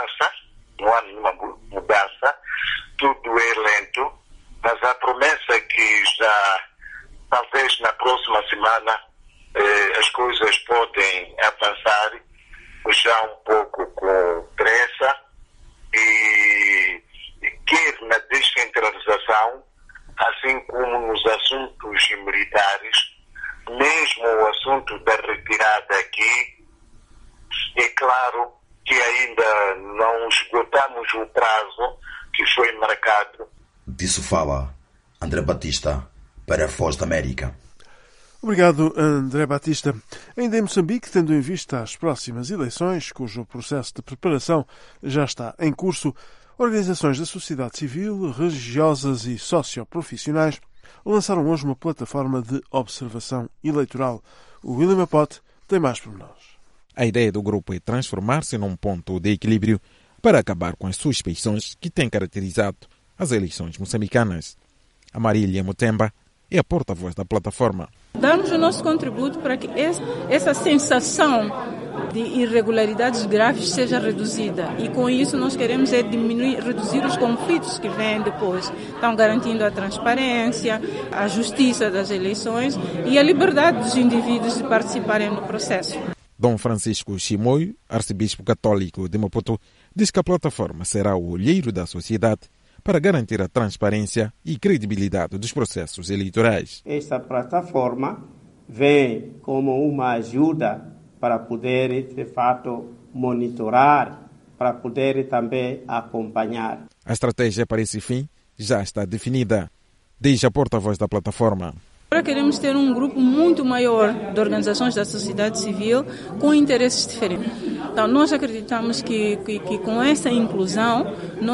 mudança, tudo é lento, mas a promessa é que já, talvez na próxima semana, as coisas podem avançar já um pouco com pressa e quer na descentralização, assim como nos assuntos militares, mesmo o assunto da retirada aqui, é claro que ainda não esgotamos o prazo que foi marcado. Disso fala André Batista para a Voz da América. Obrigado, André Batista. Ainda em Moçambique, tendo em vista as próximas eleições, cujo processo de preparação já está em curso, organizações da sociedade civil, religiosas e socioprofissionais lançaram hoje uma plataforma de observação eleitoral. O William Apote tem mais pormenores. A ideia do grupo é transformar-se num ponto de equilíbrio para acabar com as suspeições que têm caracterizado as eleições moçambicanas. A Marília Mutemba é a porta-voz da plataforma. Damos o nosso contributo para que essa sensação de irregularidades graves seja reduzida. E com isso nós queremos reduzir os conflitos que vêm depois. Estão garantindo a transparência, a justiça das eleições e a liberdade dos indivíduos de participarem no processo. Dom Francisco Chimoio, arcebispo católico de Maputo, diz que a plataforma será o olheiro da sociedade para garantir a transparência e credibilidade dos processos eleitorais. Esta plataforma vem como uma ajuda para poder, de fato, monitorar, para poder também acompanhar. A estratégia para esse fim já está definida, diz a porta-voz da plataforma. Agora queremos ter um grupo muito maior de organizações da sociedade civil com interesses diferentes. Então, nós acreditamos que com essa inclusão,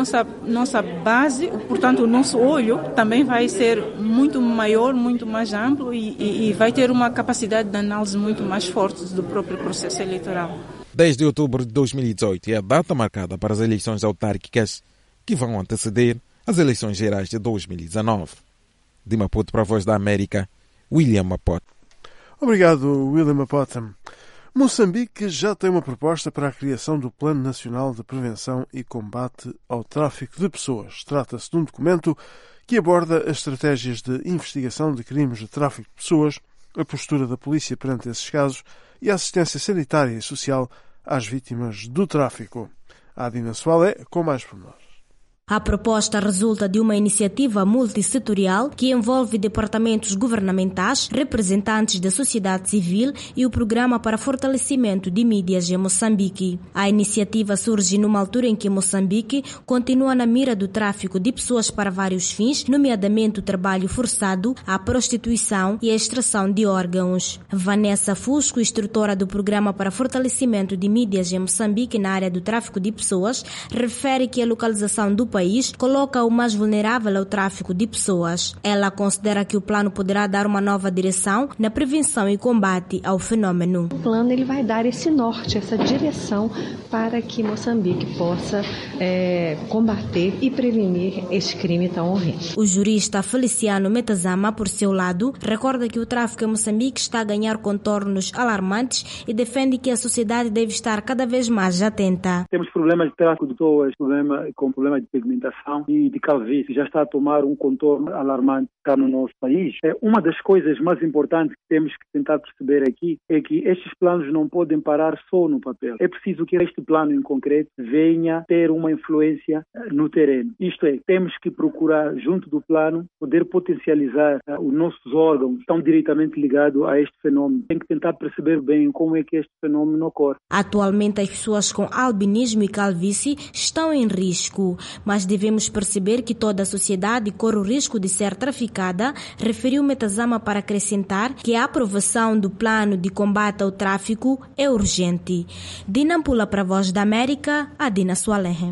nossa base, portanto, o nosso olho também vai ser muito maior, muito mais amplo e vai ter uma capacidade de análise muito mais forte do próprio processo eleitoral. 10 de outubro de 2018 é a data marcada para as eleições autárquicas que vão anteceder as eleições gerais de 2019. De Maputo para a Voz da América, William Apote. Obrigado, William Apote. Moçambique já tem uma proposta para a criação do Plano Nacional de Prevenção e Combate ao Tráfico de Pessoas. Trata-se de um documento que aborda as estratégias de investigação de crimes de tráfico de pessoas, a postura da polícia perante esses casos e a assistência sanitária e social às vítimas do tráfico. A Adina Soalé com mais pormenores. A proposta resulta de uma iniciativa multissetorial que envolve departamentos governamentais, representantes da sociedade civil e o Programa para Fortalecimento de Mídias em Moçambique. A iniciativa surge numa altura em que Moçambique continua na mira do tráfico de pessoas para vários fins, nomeadamente o trabalho forçado, a prostituição e a extração de órgãos. Vanessa Fusco, instrutora do Programa para Fortalecimento de Mídias em Moçambique na área do tráfico de pessoas, refere que a localização do país coloca o mais vulnerável ao tráfico de pessoas. Ela considera que o plano poderá dar uma nova direção na prevenção e combate ao fenômeno. O plano ele vai dar esse norte, essa direção para que Moçambique possa combater e prevenir esse crime tão horrível. O jurista Feliciano Metazama, por seu lado, recorda que o tráfico em Moçambique está a ganhar contornos alarmantes e defende que a sociedade deve estar cada vez mais atenta. Temos problemas de tráfico de pessoas, problema de pigmentação e de calvície, já está a tomar um contorno alarmante cá no nosso país. Uma das coisas mais importantes que temos que tentar perceber aqui é que estes planos não podem parar só no papel. É preciso que este plano em concreto venha ter uma influência no terreno. Isto é, temos que procurar, junto do plano, poder potencializar os nossos órgãos que estão diretamente ligados a este fenômeno. Tem que tentar perceber bem como é que este fenômeno ocorre. Atualmente, as pessoas com albinismo e calvície estão em risco, mas devemos perceber que toda a sociedade corre o risco de ser traficada, referiu Metazama para acrescentar que a aprovação do plano de combate ao tráfico é urgente. De Nampula para a Voz da América, Adina Soalé.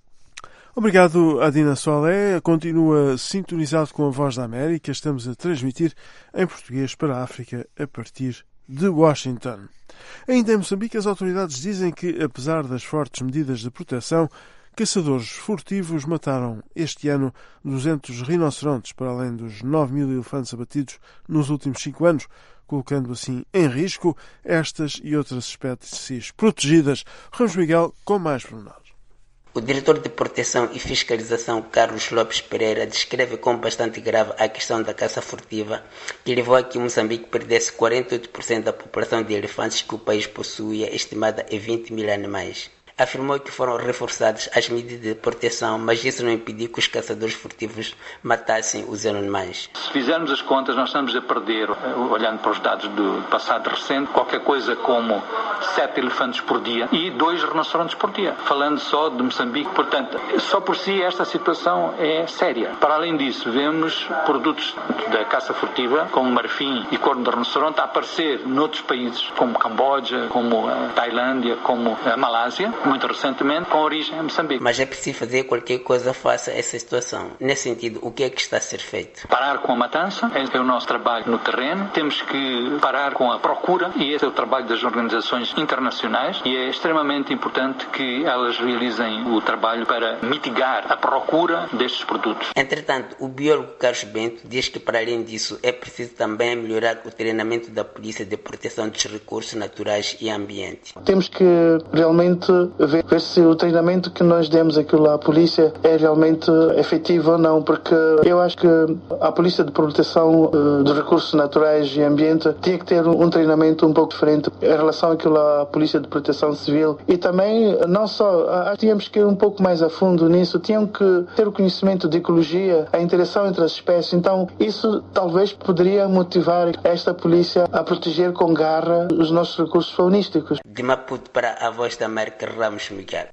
Obrigado, Adina Soalé. Continua sintonizado com a Voz da América. Estamos a transmitir em português para a África a partir de Washington. Ainda em Moçambique, as autoridades dizem que, apesar das fortes medidas de proteção, caçadores furtivos mataram este ano 200 rinocerontes, para além dos 9.000 elefantes abatidos nos últimos 5 anos, colocando assim em risco estas e outras espécies protegidas. Ramos Miguel com mais pormenores. O diretor de Proteção e Fiscalização, Carlos Lopes Pereira, descreve como bastante grave a questão da caça furtiva, que levou a que Moçambique perdesse 48% da população de elefantes que o país possuía, estimada em 20 mil animais. Afirmou que foram reforçadas as medidas de proteção, mas isso não impediu que os caçadores furtivos matassem os animais. Se fizermos as contas, nós estamos a perder, olhando para os dados do passado recente, qualquer coisa como 7 elefantes por dia e 2 rinocerontes por dia, falando só de Moçambique. Portanto, só por si esta situação é séria. Para além disso, vemos produtos da caça furtiva, como marfim e corno de rinoceronte, a aparecer noutros países, como Camboja, como a Tailândia, como a Malásia, muito recentemente, com origem em Moçambique. Mas é preciso fazer qualquer coisa face a essa situação. Nesse sentido, o que é que está a ser feito? Parar com a matança é o nosso trabalho no terreno. Temos que parar com a procura, e esse é o trabalho das organizações internacionais, e é extremamente importante que elas realizem o trabalho para mitigar a procura destes produtos. Entretanto, o biólogo Carlos Bento diz que, para além disso, é preciso também melhorar o treinamento da Polícia de Proteção dos Recursos Naturais e Ambiente. Temos que realmente ver se o treinamento que nós demos aquilo à polícia é realmente efetivo ou não, porque eu acho que a Polícia de Proteção dos Recursos Naturais e Ambiente tinha que ter um treinamento um pouco diferente em relação àquilo à Polícia de Proteção Civil, e também não só, tínhamos que ir um pouco mais a fundo nisso, tinham que ter o conhecimento de ecologia, a interação entre as espécies. Então isso talvez poderia motivar esta polícia a proteger com garra os nossos recursos faunísticos. De Maputo para a Voz da América, Ramos Miguel.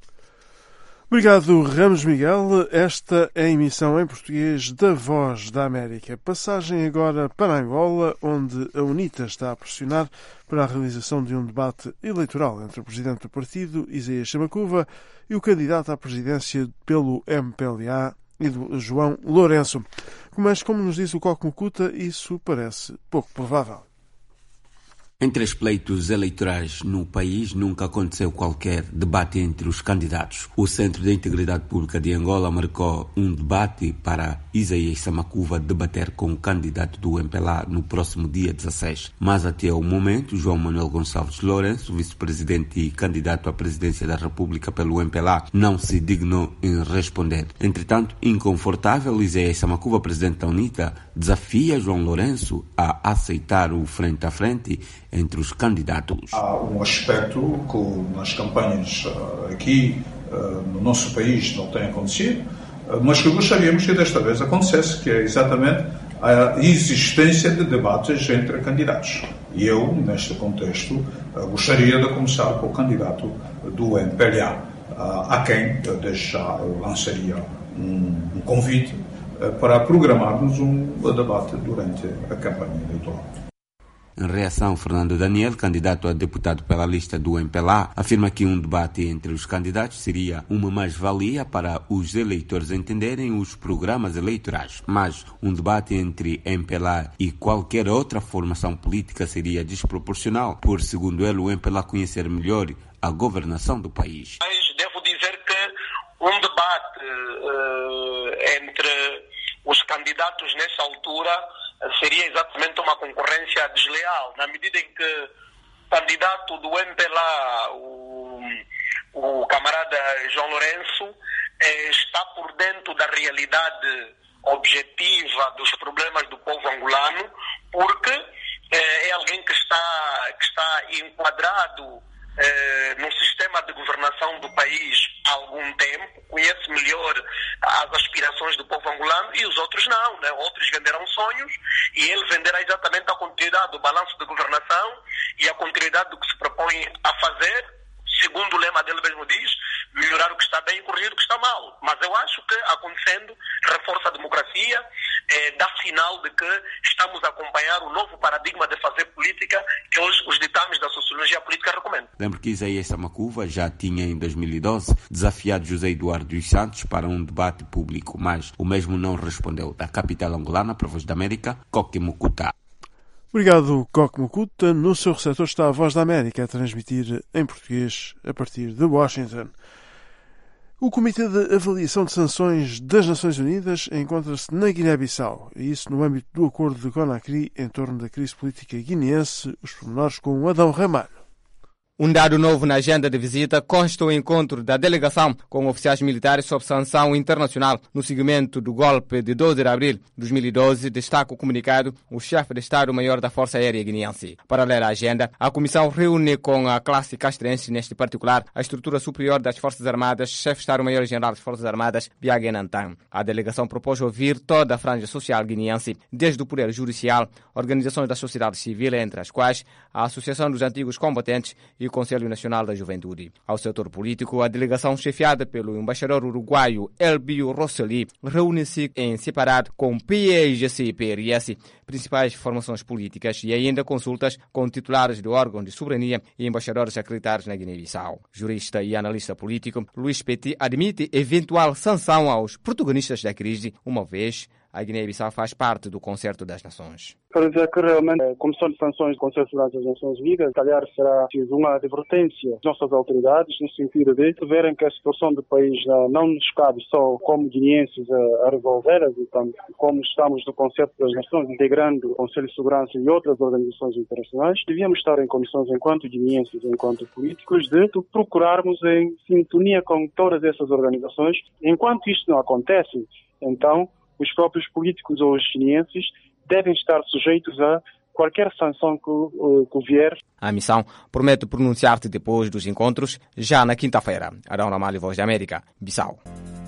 Obrigado, Ramos Miguel. Esta é a emissão em português da Voz da América. Passagem agora para Angola, onde a UNITA está a pressionar para a realização de um debate eleitoral entre o presidente do partido, Isaías Samakuva, e o candidato à presidência pelo MPLA, João Lourenço. Mas, como nos diz o Coco Mucuta, isso parece pouco provável. Em 3 pleitos eleitorais no país, nunca aconteceu qualquer debate entre os candidatos. O Centro de Integridade Pública de Angola marcou um debate para Isaías Samakuva debater com o candidato do MPLA no próximo dia 16. Mas até o momento, João Manuel Gonçalves Lourenço, vice-presidente e candidato à presidência da República pelo MPLA, não se dignou em responder. Entretanto, inconfortável, Isaías Samakuva, presidente da UNITA, desafia João Lourenço a aceitar o frente a frente entre os candidatos. Há um aspecto que nas campanhas aqui no nosso país não tem acontecido, mas que gostaríamos que desta vez acontecesse, que é exatamente a existência de debates entre candidatos. E eu, neste contexto, gostaria de começar com o candidato do MPLA, a quem desde já lançaria um convite para programarmos um debate durante a campanha eleitoral. Em reação, Fernando Daniel, candidato a deputado pela lista do MPLA, afirma que um debate entre os candidatos seria uma mais-valia para os eleitores entenderem os programas eleitorais, mas um debate entre MPLA e qualquer outra formação política seria desproporcional, por, segundo ele, o MPLA conhecer melhor a governação do país. Mas devo dizer que um debate entre os candidatos nessa altura seria exatamente uma concorrência desleal, na medida em que o candidato do MPLA, o camarada João Lourenço, está por dentro da realidade objetiva dos problemas do povo angolano, porque é alguém que está enquadrado no sistema de governação do país há algum tempo, conhece melhor as aspirações do povo angolano e os outros não, né? Outros venderão sonhos e ele venderá exatamente a continuidade do balanço de governação e a continuidade do que se propõe a fazer, segundo o lema dele mesmo diz, melhorar o que está bem e corrigir o que está mal. Mas eu acho que acontecendo reforça a democracia, dá sinal de que estamos a acompanhar o novo paradigma de fazer política que hoje os ditames da sociologia política recomendam. Lembro que Isaías Samacuva já tinha em 2012 desafiado José Eduardo dos Santos para um debate público, mas o mesmo não respondeu. Da capital angolana, para a Voz da América, Coque Mucuta. Obrigado, Coque Mucuta. No seu receptor está a Voz da América a transmitir em português a partir de Washington. O Comitê de Avaliação de Sanções das Nações Unidas encontra-se na Guiné-Bissau, e isso no âmbito do acordo de Conakry em torno da crise política guineense. Os pormenores com Adão Ramalho. Um dado novo na agenda de visita consta o encontro da delegação com oficiais militares sob sanção internacional no seguimento do golpe de 12 de abril de 2012, destaca o comunicado o chefe de Estado-Maior da Força Aérea Guineense. Paralela à agenda, a Comissão reúne com a classe castrense, neste particular, a estrutura superior das Forças Armadas, chefe de Estado-Maior-General das Forças Armadas, Biagué Nantan. A delegação propôs ouvir toda a franja social guineense, desde o Poder Judicial, organizações da sociedade civil, entre as quais a Associação dos Antigos Combatentes e o Conselho Nacional da Juventude. Ao setor político, a delegação chefiada pelo embaixador uruguaio Elbio Rosseli reúne-se em separado com PAIGC e PRS, principais formações políticas, e ainda consultas com titulares do órgão de soberania e embaixadores acreditados na Guiné-Bissau. Jurista e analista político, Luís Petit admite eventual sanção aos protagonistas da crise, uma vez a Guiné-Bissau faz parte do Concerto das Nações. Quero dizer que realmente a Comissão de Sanções do Conselho das Nações Unidas, se calhar será uma advertência às nossas autoridades, no sentido de verem que a situação do país não nos cabe só como guineenses a resolver, então, como estamos no Concerto das Nações, integrando o Conselho de Segurança e outras organizações internacionais, devíamos estar em condições, enquanto guineenses, enquanto políticos, de procurarmos em sintonia com todas essas organizações. Enquanto isto não acontece, então, os próprios políticos ou os guineenses devem estar sujeitos a qualquer sanção que vier. A missão promete pronunciar-se depois dos encontros, já na quinta-feira. Adão Ramalho, Voz da América, Bissau.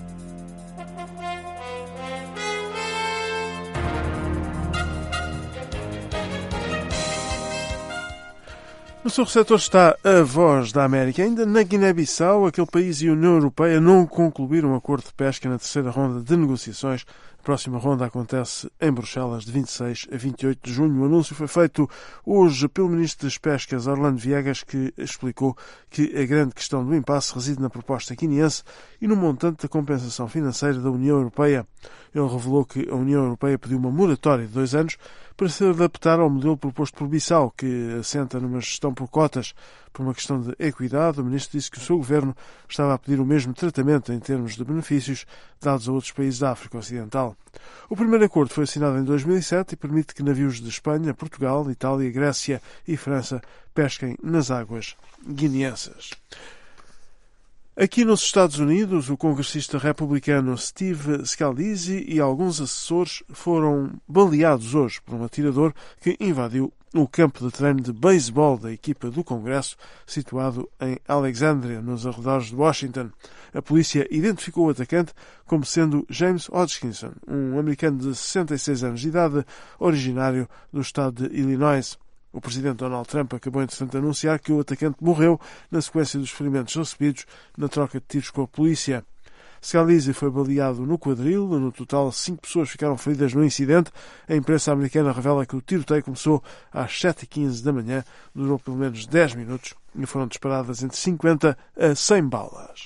No seu receptor está a Voz da América. Ainda na Guiné-Bissau, aquele país e a União Europeia não concluíram um acordo de pesca na terceira ronda de negociações. A próxima ronda acontece em Bruxelas de 26 a 28 de junho. O anúncio foi feito hoje pelo Ministro das Pescas, Orlando Viegas, que explicou que a grande questão do impasse reside na proposta guineense e no montante da compensação financeira da União Europeia. Ele revelou que a União Europeia pediu uma moratória de 2 anos para se adaptar ao modelo proposto por Bissau, que assenta numa gestão por cotas. Por uma questão de equidade, o Ministro disse que o seu governo estava a pedir o mesmo tratamento em termos de benefícios dados a outros países da África Ocidental. O primeiro acordo foi assinado em 2007 e permite que navios de Espanha, Portugal, Itália, Grécia e França pesquem nas águas guineenses. Aqui nos Estados Unidos, o congressista republicano Steve Scalise e alguns assessores foram baleados hoje por um atirador que invadiu o campo de treino de beisebol da equipa do Congresso, situado em Alexandria, nos arredores de Washington. A polícia identificou o atacante como sendo James Hodgkinson, um americano de 66 anos de idade, originário do estado de Illinois. O presidente Donald Trump acabou, entretanto, de anunciar que o atacante morreu na sequência dos ferimentos recebidos na troca de tiros com a polícia. Scalise foi baleado no quadril. No total, 5 pessoas ficaram feridas no incidente. A imprensa americana revela que o tiroteio começou às 7h15 da manhã, durou pelo menos 10 minutos e foram disparadas entre 50 a 100 balas.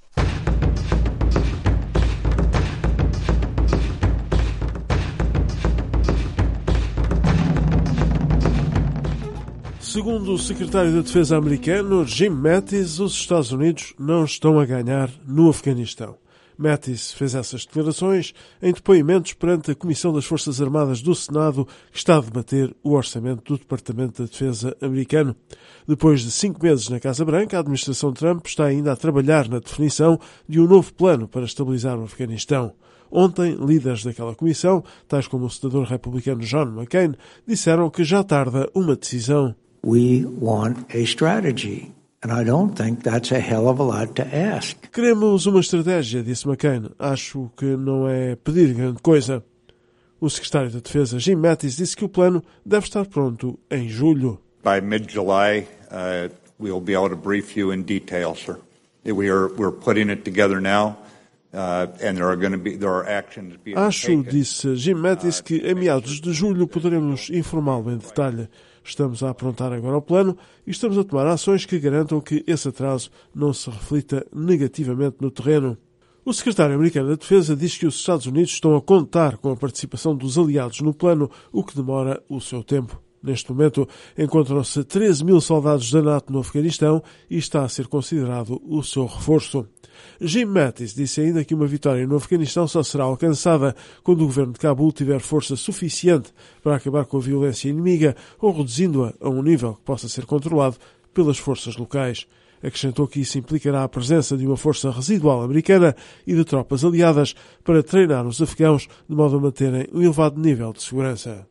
Segundo o secretário da Defesa americano, Jim Mattis, os Estados Unidos não estão a ganhar no Afeganistão. Mattis fez essas declarações em depoimentos perante a Comissão das Forças Armadas do Senado, que está a debater o orçamento do Departamento da Defesa americano. Depois de 5 meses na Casa Branca, a administração Trump está ainda a trabalhar na definição de um novo plano para estabilizar o Afeganistão. Ontem, líderes daquela comissão, tais como o senador republicano John McCain, disseram que já tarda uma decisão. We want a strategy, and I don't think that's a hell of a lot to ask. Queremos uma estratégia, disse McCain. Acho que não é pedir grande coisa. O secretário da Defesa, Jim Mattis, disse que o plano deve estar pronto em julho. By mid-July, we'll be able to brief you in detail, sir. We're putting it together now. Acho, disse Jim Mattis, que em meados de julho poderemos informá-lo em detalhe. Estamos a aprontar agora o plano e estamos a tomar ações que garantam que esse atraso não se reflita negativamente no terreno. O secretário americano da Defesa diz que os Estados Unidos estão a contar com a participação dos aliados no plano, o que demora o seu tempo. Neste momento, encontram-se 13 mil soldados da NATO no Afeganistão e está a ser considerado o seu reforço. Jim Mattis disse ainda que uma vitória no Afeganistão só será alcançada quando o governo de Cabul tiver força suficiente para acabar com a violência inimiga ou reduzindo-a a um nível que possa ser controlado pelas forças locais. Acrescentou que isso implicará a presença de uma força residual americana e de tropas aliadas para treinar os afegãos de modo a manterem um elevado nível de segurança.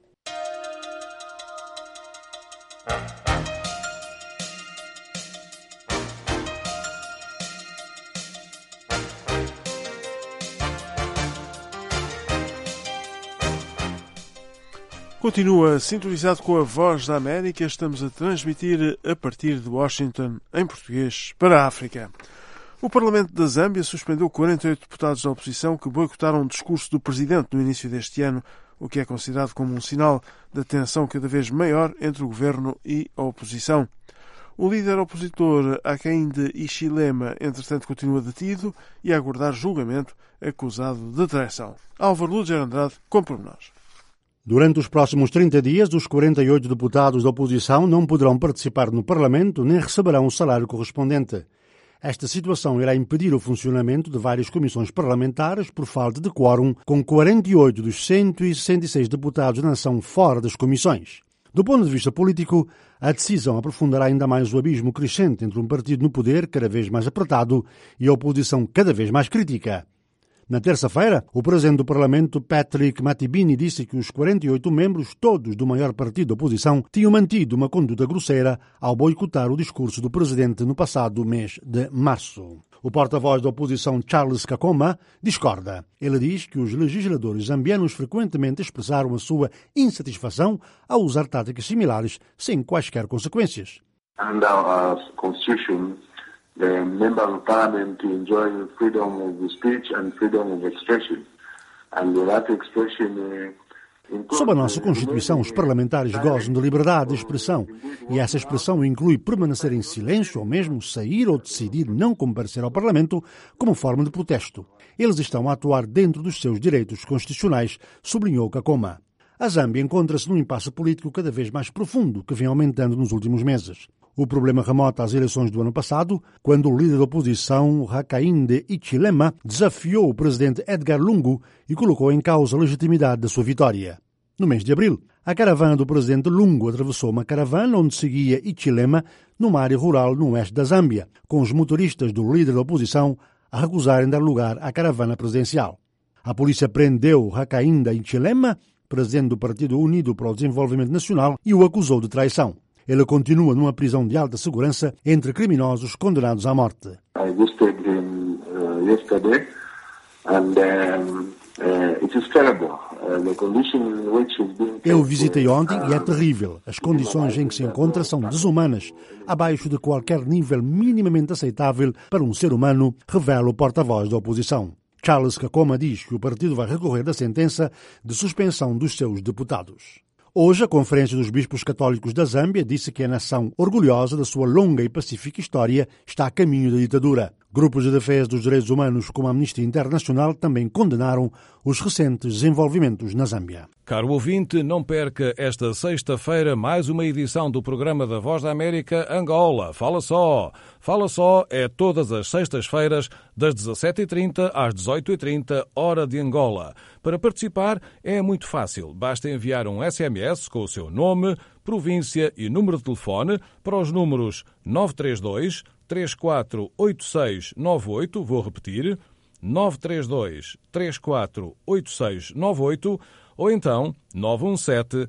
Continua sintonizado com a Voz da América. Estamos a transmitir a partir de Washington, em português, para a África. O Parlamento da Zâmbia suspendeu 48 deputados da oposição que boicotaram um discurso do presidente no início deste ano, o que é considerado como um sinal da tensão cada vez maior entre o governo e a oposição. O líder opositor Hakainde Hichilema, entretanto, continua detido e a aguardar julgamento, acusado de traição. Álvaro Lúger Andrade, com pormenores. Durante os próximos 30 dias, os 48 deputados da oposição não poderão participar no Parlamento nem receberão o salário correspondente. Esta situação irá impedir o funcionamento de várias comissões parlamentares por falta de quórum, com 48 dos 166 deputados da nação fora das comissões. Do ponto de vista político, a decisão aprofundará ainda mais o abismo crescente entre um partido no poder cada vez mais apertado e a oposição cada vez mais crítica. Na terça-feira, o presidente do Parlamento, Patrick Matibini, disse que os 48 membros, todos do maior partido da oposição, tinham mantido uma conduta grosseira ao boicotar o discurso do presidente no passado mês de março. O porta-voz da oposição, Charles Kakoma, discorda. Ele diz que os legisladores zambianos frequentemente expressaram a sua insatisfação ao usar táticas similares sem quaisquer consequências. Under our constitution, the member of parliament enjoy freedom of speech and freedom of expression. And that expression Sob a nossa Constituição, os parlamentares gozam de liberdade de expressão e essa expressão inclui permanecer em silêncio ou mesmo sair ou decidir não comparecer ao Parlamento como forma de protesto. Eles estão a atuar dentro dos seus direitos constitucionais, sublinhou Kakoma. A Zâmbia encontra-se num impasse político cada vez mais profundo que vem aumentando nos últimos meses. O problema remota às eleições do ano passado, quando o líder da oposição, Hakainde Hichilema, desafiou o presidente Edgar Lungu e colocou em causa a legitimidade da sua vitória. No mês de abril, a caravana do presidente Lungu atravessou uma caravana onde seguia Hichilema numa área rural no oeste da Zâmbia, com os motoristas do líder da oposição a recusarem dar lugar à caravana presidencial. A polícia prendeu Hakainde Hichilema presidente do Partido Unido para o Desenvolvimento Nacional, e o acusou de traição. Ele continua numa prisão de alta segurança entre criminosos condenados à morte. I visited him yesterday and it is terrible. The condition in which he's being... Eu o visitei ontem e é terrível. As condições em que se encontra são desumanas, abaixo de qualquer nível minimamente aceitável para um ser humano, revela o porta-voz da oposição. Charles Kakoma diz que o partido vai recorrer da sentença de suspensão dos seus deputados. Hoje, a Conferência dos Bispos Católicos da Zâmbia disse que a nação, orgulhosa da sua longa e pacífica história, está a caminho da ditadura. Grupos de defesa dos direitos humanos como a Amnistia Internacional também condenaram os recentes desenvolvimentos na Zâmbia. Caro ouvinte, não perca esta sexta-feira mais uma edição do programa da Voz da América Angola. Fala Só! Fala Só é todas as sextas-feiras, das 17h30 às 18h30, hora de Angola. Para participar é muito fácil. Basta enviar um SMS com o seu nome, província e número de telefone para os números 932 348698, vou repetir, 932 348698, ou então 917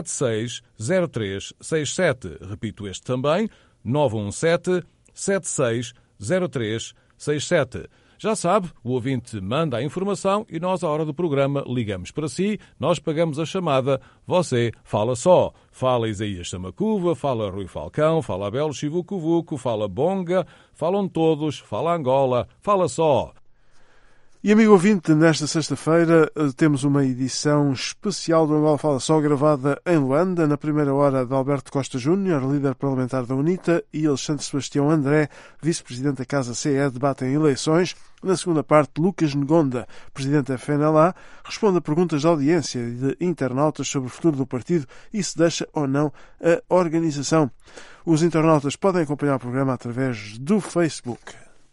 760367. Repito este também, 917 760367. Já sabe, o ouvinte manda a informação e nós, à hora do programa, ligamos para si, nós pagamos a chamada, você fala só. Fala Isaías Samacuva, fala Rui Falcão, fala Abel Chivucuvuco, fala Bonga, falam todos, fala Angola, fala só. E amigo ouvinte, nesta sexta-feira temos uma edição especial do Angola Fala Só, gravada em Luanda, na primeira hora de Alberto Costa Júnior, líder parlamentar da UNITA, e Alexandre Sebastião André, vice-presidente da Casa CE, debatem eleições. Na segunda parte, Lucas Ngonda, presidente da FNLA, responde a perguntas de audiência e de internautas sobre o futuro do partido e se deixa ou não a organização. Os internautas podem acompanhar o programa através do Facebook.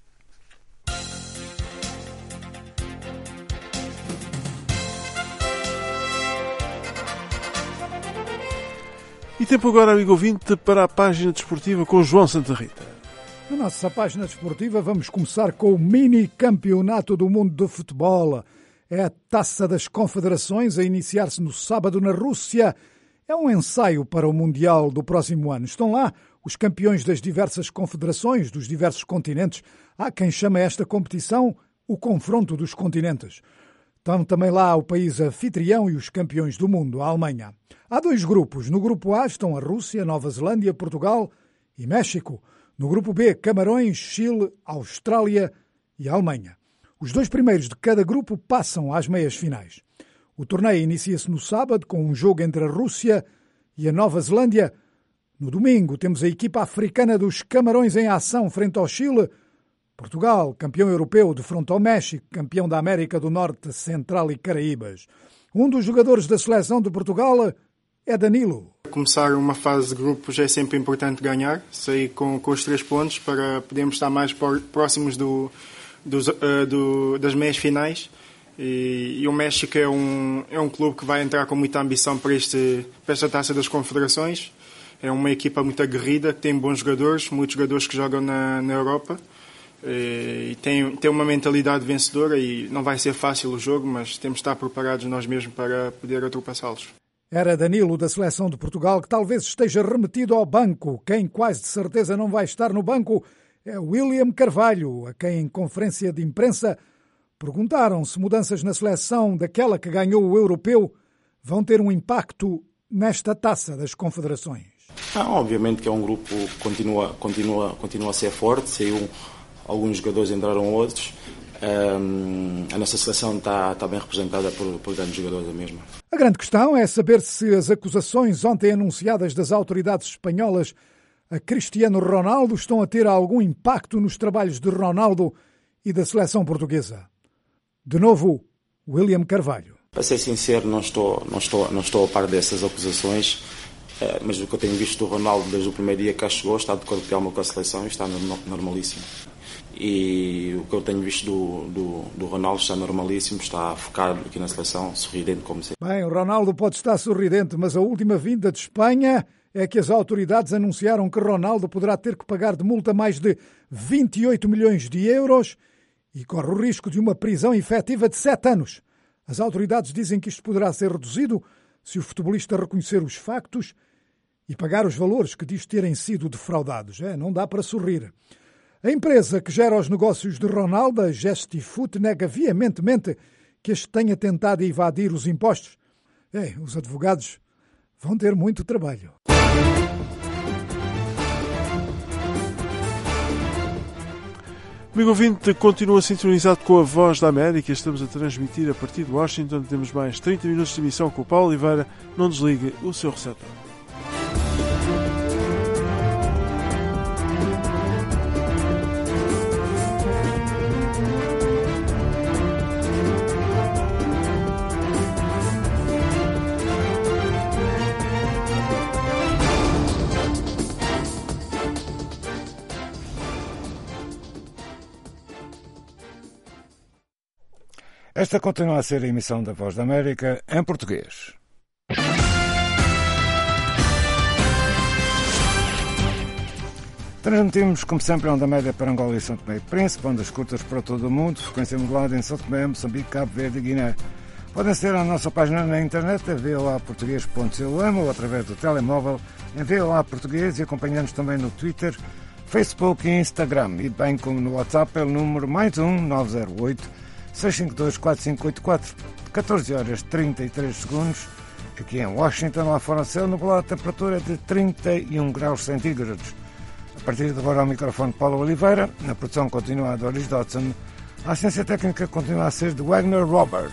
E tempo agora, amigo ouvinte, para a página desportiva com João Santa Rita. Na nossa página desportiva vamos começar com o mini campeonato do mundo de futebol. É a Taça das Confederações a iniciar-se no sábado na Rússia. É um ensaio para o Mundial do próximo ano. Estão lá os campeões das diversas confederações, dos diversos continentes. Há quem chama esta competição o confronto dos continentes. Estão também lá o país anfitrião e os campeões do mundo, a Alemanha. Há dois grupos. No grupo A estão a Rússia, Nova Zelândia, Portugal e México. No grupo B, Camarões, Chile, Austrália e Alemanha. Os dois primeiros de cada grupo passam às meias finais. O torneio inicia-se no sábado com um jogo entre a Rússia e a Nova Zelândia. No domingo temos a equipa africana dos Camarões em ação frente ao Chile. Portugal, campeão europeu, defronta ao México, campeão da América do Norte, Central e Caraíbas. Um dos jogadores da seleção de Portugal é Danilo. Começar uma fase de grupos é sempre importante ganhar, sair com os 3 pontos para podermos estar mais próximos das meias finais. E o México é um clube que vai entrar com muita ambição para esta Taça das Confederações. É uma equipa muito aguerrida, que tem bons jogadores, muitos jogadores que jogam na Europa. E tem uma mentalidade vencedora e não vai ser fácil o jogo, mas temos de estar preparados nós mesmos para poder ultrapassá-los. Era Danilo, da seleção de Portugal, que talvez esteja remetido ao banco. Quem quase de certeza não vai estar no banco é William Carvalho, a quem em conferência de imprensa perguntaram se mudanças na seleção daquela que ganhou o europeu vão ter um impacto nesta Taça das Confederações. Obviamente que é um grupo que continua a ser forte, alguns jogadores, entraram outros. A nossa seleção está bem representada por grandes jogadores mesmo. A grande questão é saber se as acusações ontem anunciadas das autoridades espanholas a Cristiano Ronaldo estão a ter algum impacto nos trabalhos de Ronaldo e da seleção portuguesa. De novo, William Carvalho. Para ser sincero, não estou a par dessas acusações, mas o que eu tenho visto do Ronaldo desde o primeiro dia que cá chegou, está de corpo de alma com a seleção e está normalíssimo. E o que eu tenho visto do Ronaldo está normalíssimo, está focado aqui na seleção, sorridente como sempre. Bem, o Ronaldo pode estar sorridente, mas a última vinda de Espanha é que as autoridades anunciaram que Ronaldo poderá ter que pagar de multa mais de 28 milhões de euros e corre o risco de uma prisão efetiva de 7 anos. As autoridades dizem que isto poderá ser reduzido se o futebolista reconhecer os factos e pagar os valores que diz terem sido defraudados. Não dá para sorrir. A empresa que gera os negócios de Ronaldo, a Gestifoot, nega veementemente que este tenha tentado evadir os impostos. Os advogados vão ter muito trabalho. Amigo ouvinte, continua sintonizado com a Voz da América. Estamos a transmitir a partir de Washington. Temos mais 30 minutos de emissão com o Paulo Oliveira. Não desligue o seu receptor. Esta continua a ser a emissão da Voz da América em português. Transmitimos, como sempre, a onda média para Angola e São Tomé e Príncipe, ondas curtas para todo o mundo, frequência modulada em São Tomé, Moçambique, Cabo Verde e Guiné. Podem aceder à nossa página na internet, em voaportugues.com ou através do telemóvel em VOA Português e acompanhando-nos também no Twitter, Facebook e Instagram, e bem como no WhatsApp pelo número +1 908 652 4584, 14 horas 33 segundos, aqui em Washington, lá fora céu nublado, a temperatura é de 31 graus centígrados. A partir de agora ao microfone Paulo Oliveira, na produção continua a Doris Dodson, a assistência técnica continua a ser de Wagner Robert.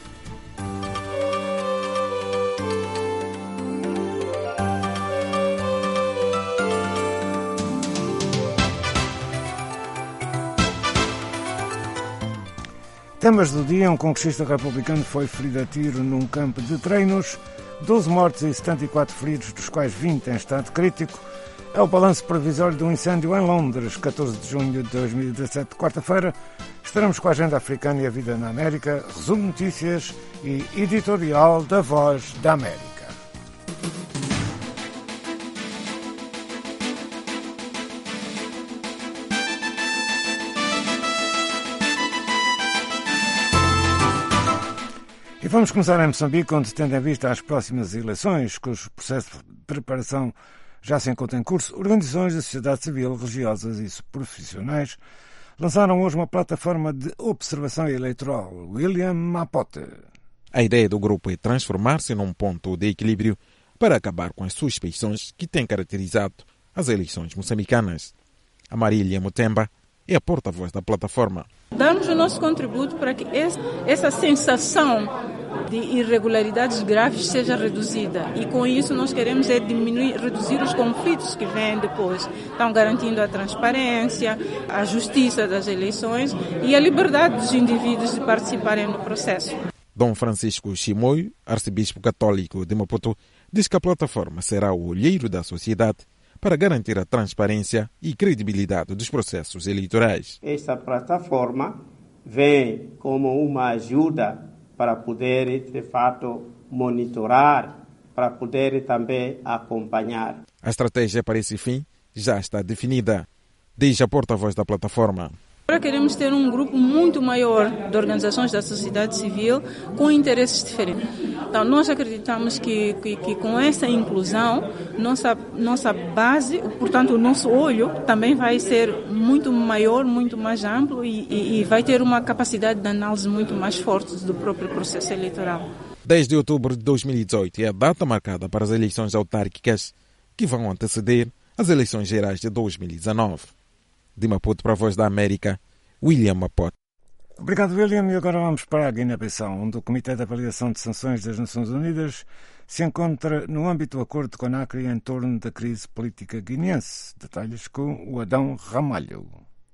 Temas do dia: um congressista republicano foi ferido a tiro num campo de treinos, 12 mortos e 74 feridos, dos quais 20 em estado crítico. É o balanço provisório de um incêndio em Londres, 14 de junho de 2017, quarta-feira. Estaremos com a agenda africana e a vida na América, resumo de notícias e editorial da Voz da América. E vamos começar em Moçambique, onde, tendo em vista as próximas eleições, cujo processo de preparação já se encontra em curso, organizações da sociedade civil, religiosas e profissionais lançaram hoje uma plataforma de observação eleitoral. William Mapote. A ideia do grupo é transformar-se num ponto de equilíbrio para acabar com as suspeições que têm caracterizado as eleições moçambicanas. A Marília Mutemba é a porta-voz da plataforma. Damos o nosso contributo para que essa sensação de irregularidades graves seja reduzida. E com isso nós queremos reduzir os conflitos que vêm depois. Estão garantindo a transparência, a justiça das eleições e a liberdade dos indivíduos de participarem no processo. Dom Francisco Chimoio, arcebispo católico de Maputo, diz que a plataforma será o olheiro da sociedade para garantir a transparência e credibilidade dos processos eleitorais. Esta plataforma vem como uma ajuda para poder, de fato, monitorar, para poder também acompanhar. A estratégia para esse fim já está definida, diz a porta-voz da plataforma. Agora queremos ter um grupo muito maior de organizações da sociedade civil com interesses diferentes. Então, nós acreditamos que com essa inclusão, nossa base, portanto, o nosso olho também vai ser muito maior, muito mais amplo e vai ter uma capacidade de análise muito mais forte do próprio processo eleitoral. 10 de outubro de 2018 é a data marcada para as eleições autárquicas que vão anteceder as eleições gerais de 2019. De Maputo para a Voz da América, William Mapote. Obrigado, William. E agora vamos para a Guiné-Bissau, onde o Comitê de Avaliação de Sanções das Nações Unidas se encontra no âmbito do acordo com a Conakry em torno da crise política guineense. Detalhes com o Adão Ramalho.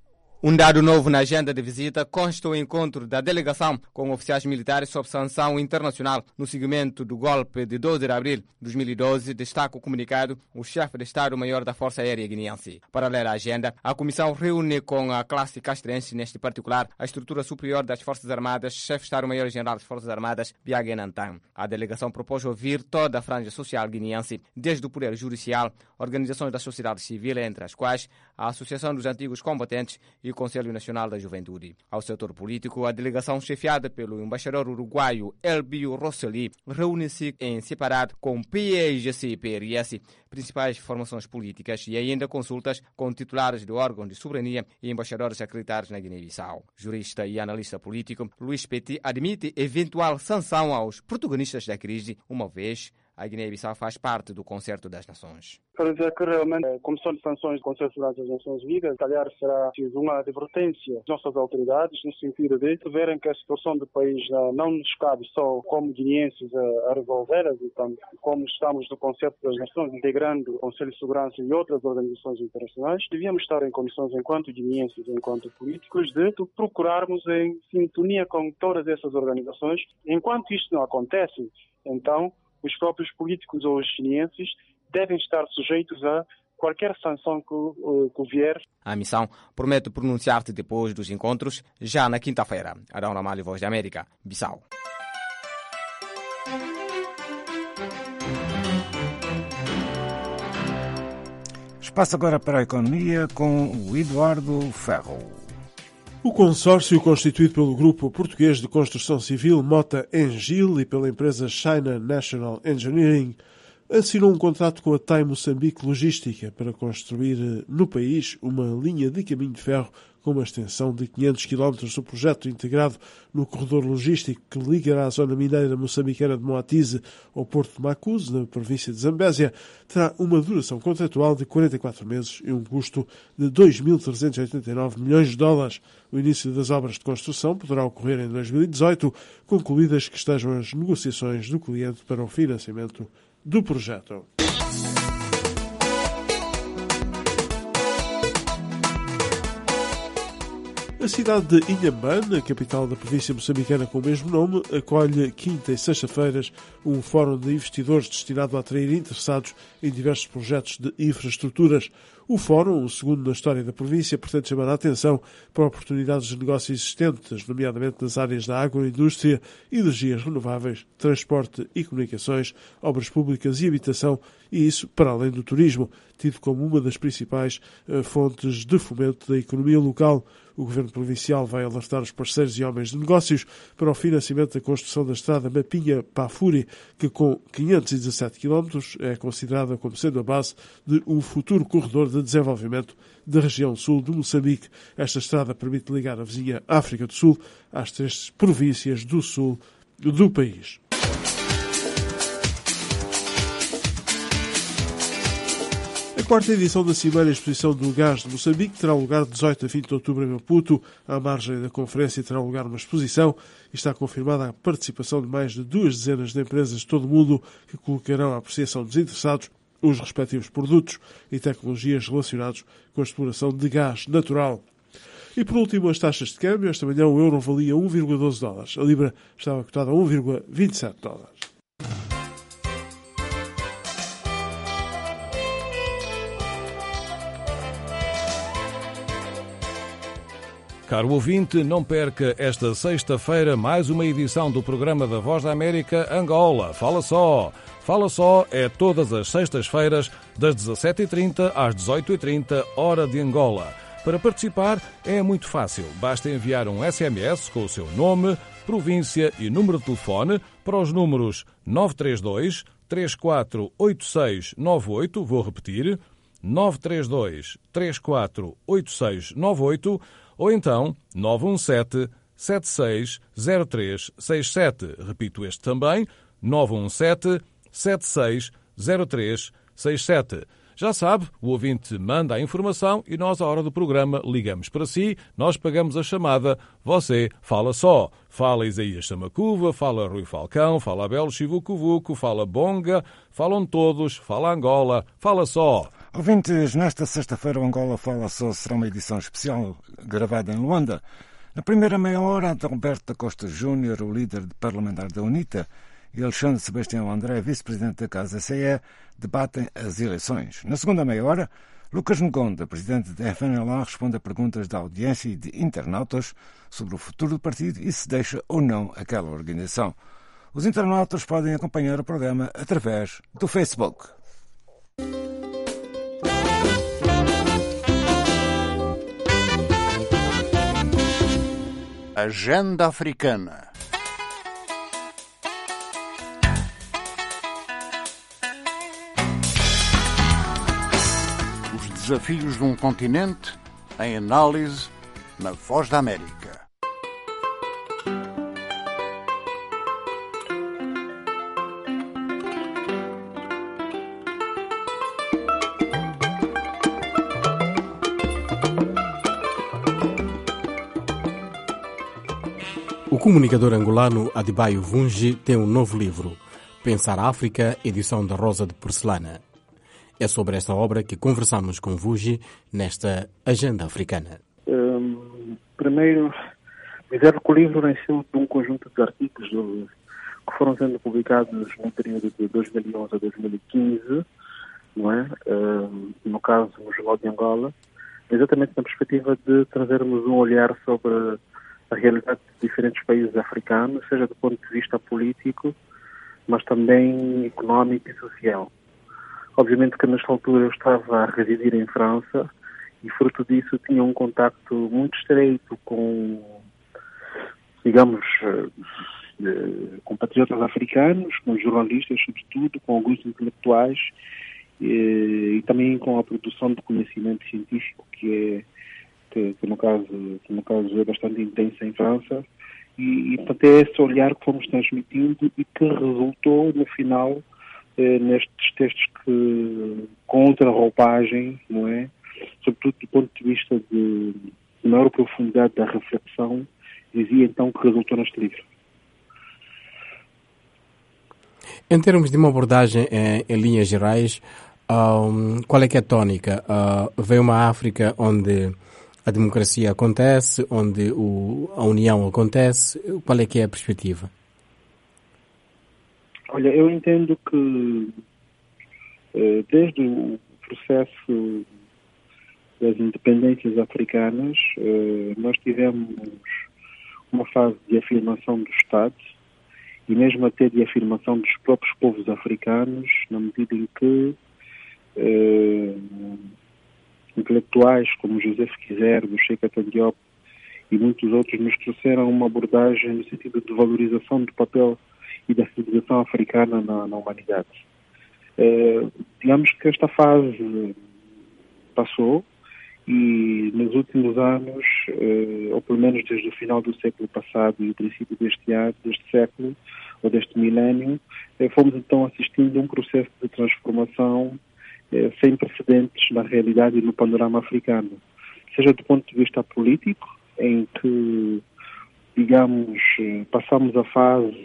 Um dado novo na agenda de visita consta o encontro da delegação com oficiais militares sob sanção internacional no seguimento do golpe de 12 de abril de 2012, destaca o comunicado o chefe de Estado-Maior da Força Aérea Guineense. Paralela à agenda, a Comissão reúne com a classe castrense, neste particular, a estrutura superior das Forças Armadas, chefe de Estado-Maior-General das Forças Armadas, Biagué Nantan. A delegação propôs ouvir toda a franja social guineense, desde o Poder Judicial, organizações da sociedade civil, entre as quais a Associação dos Antigos Combatentes e e Conselho Nacional da Juventude. Ao setor político, a delegação chefiada pelo embaixador uruguaio Elbio Rosselli reúne-se em separado com PAIGC e PRS, principais formações políticas, e ainda consultas com titulares de órgãos de soberania e embaixadores acreditados na Guiné-Bissau. Jurista e analista político, Luís Petit admite eventual sanção aos protagonistas da crise, uma vez a Guiné-Bissau faz parte do Concerto das Nações. Quero dizer que realmente a Comissão de Sanções do Conselho de Segurança das Nações Unidas, calhar será uma advertência às nossas autoridades, no sentido de verem que a situação do país não nos cabe só como guineenses a resolver, então, como estamos no Concerto das Nações, integrando o Conselho de Segurança e outras organizações internacionais, devíamos estar em condições, enquanto guineenses, enquanto políticos, de procurarmos em sintonia com todas essas organizações. Enquanto isto não acontece, então, os próprios políticos ou os guineenses devem estar sujeitos a qualquer sanção que vier. A missão promete pronunciar-se depois dos encontros, já na quinta-feira. Arão Ramalho, Voz da América, Bissau. Espaço agora para a economia com o Eduardo Ferro. O consórcio, constituído pelo Grupo Português de Construção Civil Mota Engil e pela empresa China National Engineering, assinou um contrato com a TAI Moçambique Logística para construir no país uma linha de caminho de ferro com uma extensão de 500 km. O projeto integrado no corredor logístico que ligará a zona mineira moçambicana de Moatize ao porto de Macuse, na província de Zambésia, terá uma duração contratual de 44 meses e um custo de 2.389 milhões de dólares. O início das obras de construção poderá ocorrer em 2018, concluídas que estejam as negociações do cliente para o financiamento do projeto. A cidade de Inhambane, a capital da província moçambicana com o mesmo nome, acolhe quinta e sexta-feiras um fórum de investidores destinado a atrair interessados em diversos projetos de infraestruturas. O fórum, o segundo na história da província, pretende chamar a atenção para oportunidades de negócio existentes, nomeadamente nas áreas da agroindústria, energias renováveis, transporte e comunicações, obras públicas e habitação, e isso para além do turismo, tido como uma das principais fontes de fomento da economia local. O Governo Provincial vai alertar os parceiros e homens de negócios para o financiamento da construção da estrada Mapinha-Pafuri, que com 517 km é considerada como sendo a base de um futuro corredor de desenvolvimento da região sul de Moçambique. Esta estrada permite ligar a vizinha África do Sul às 3 províncias do sul do país. A quarta edição da Cimeira Exposição do Gás de Moçambique terá lugar de 18 a 20 de outubro em Maputo. À margem da conferência terá lugar uma exposição e está confirmada a participação de mais de 2 dezenas de empresas de todo o mundo que colocarão à apreciação dos interessados os respectivos produtos e tecnologias relacionados com a exploração de gás natural. E por último, as taxas de câmbio. Esta manhã o euro valia 1,12 dólares. A libra estava cotada a 1,27 dólares. Caro ouvinte, não perca esta sexta-feira mais uma edição do programa da Voz da América Angola. Fala só! Fala só é todas as sextas-feiras, das 17h30 às 18h30, hora de Angola. Para participar é muito fácil. Basta enviar um SMS com o seu nome, província e número de telefone para os números 932 348698, vou repetir, 932 348698, ou então 917-760367. Repito este também, 917-760367. Já sabe, o ouvinte manda a informação e nós, à hora do programa, ligamos para si, nós pagamos a chamada, você fala só. Fala Isaías Samacuva, fala Rui Falcão, fala Abel Chivucuvuco, fala Bonga, falam todos, fala Angola, fala só. Ouvintes, nesta sexta-feira o Angola Fala Só será uma edição especial gravada em Luanda. Na primeira meia hora, Adalberto da Costa Júnior, o líder parlamentar da UNITA, e Alexandre Sebastião André, vice-presidente da Casa CE, debatem as eleições. Na segunda meia hora, Lucas Ngonda, presidente da FNLA, responde a perguntas da audiência e de internautas sobre o futuro do partido e se deixa ou não aquela organização. Os internautas podem acompanhar o programa através do Facebook. Agenda Africana. Os desafios de um continente em análise na Voz da América. O comunicador angolano Adebayo Vungi tem um novo livro, Pensar a África, edição da Rosa de Porcelana. É sobre esta obra que conversamos com Vungi nesta Agenda Africana. Primeiro, dizer que o livro nasceu de um conjunto de artigos que foram sendo publicados no período de 2011 a 2015, não é? No caso, no Jornal de Angola, exatamente na perspectiva de trazermos um olhar sobre a realidade de diferentes países africanos, seja do ponto de vista político, mas também económico e social. Obviamente que nesta altura eu estava a residir em França e fruto disso tinha um contacto muito estreito com, digamos, compatriotas africanos, com jornalistas sobretudo, com alguns intelectuais e também com a produção de conhecimento científico que no caso é bastante intensa em França, e portanto é esse olhar que fomos transmitindo e que resultou no final nestes textos com outra roupagem, não é? Sobretudo do ponto de vista de maior profundidade da reflexão, dizia então que resultou neste livro. Em termos de uma abordagem em linhas gerais, qual é que é a tónica? Vem uma África onde a democracia acontece, onde a união acontece. Qual é que é a perspectiva? Olha, eu entendo que desde o processo das independências africanas, nós tivemos uma fase de afirmação do Estado e mesmo até de afirmação dos próprios povos africanos, na medida em que intelectuais como José Quiser, do Cheikh Anta Diop e muitos outros nos trouxeram uma abordagem no sentido de valorização do papel e da civilização africana na humanidade. Digamos que esta fase passou e nos últimos anos, ou pelo menos desde o final do século passado e o princípio deste século, ou deste milénio, fomos então assistindo a um processo de transformação sem precedentes na realidade e no panorama africano. Seja do ponto de vista político, em que, digamos, passamos a fase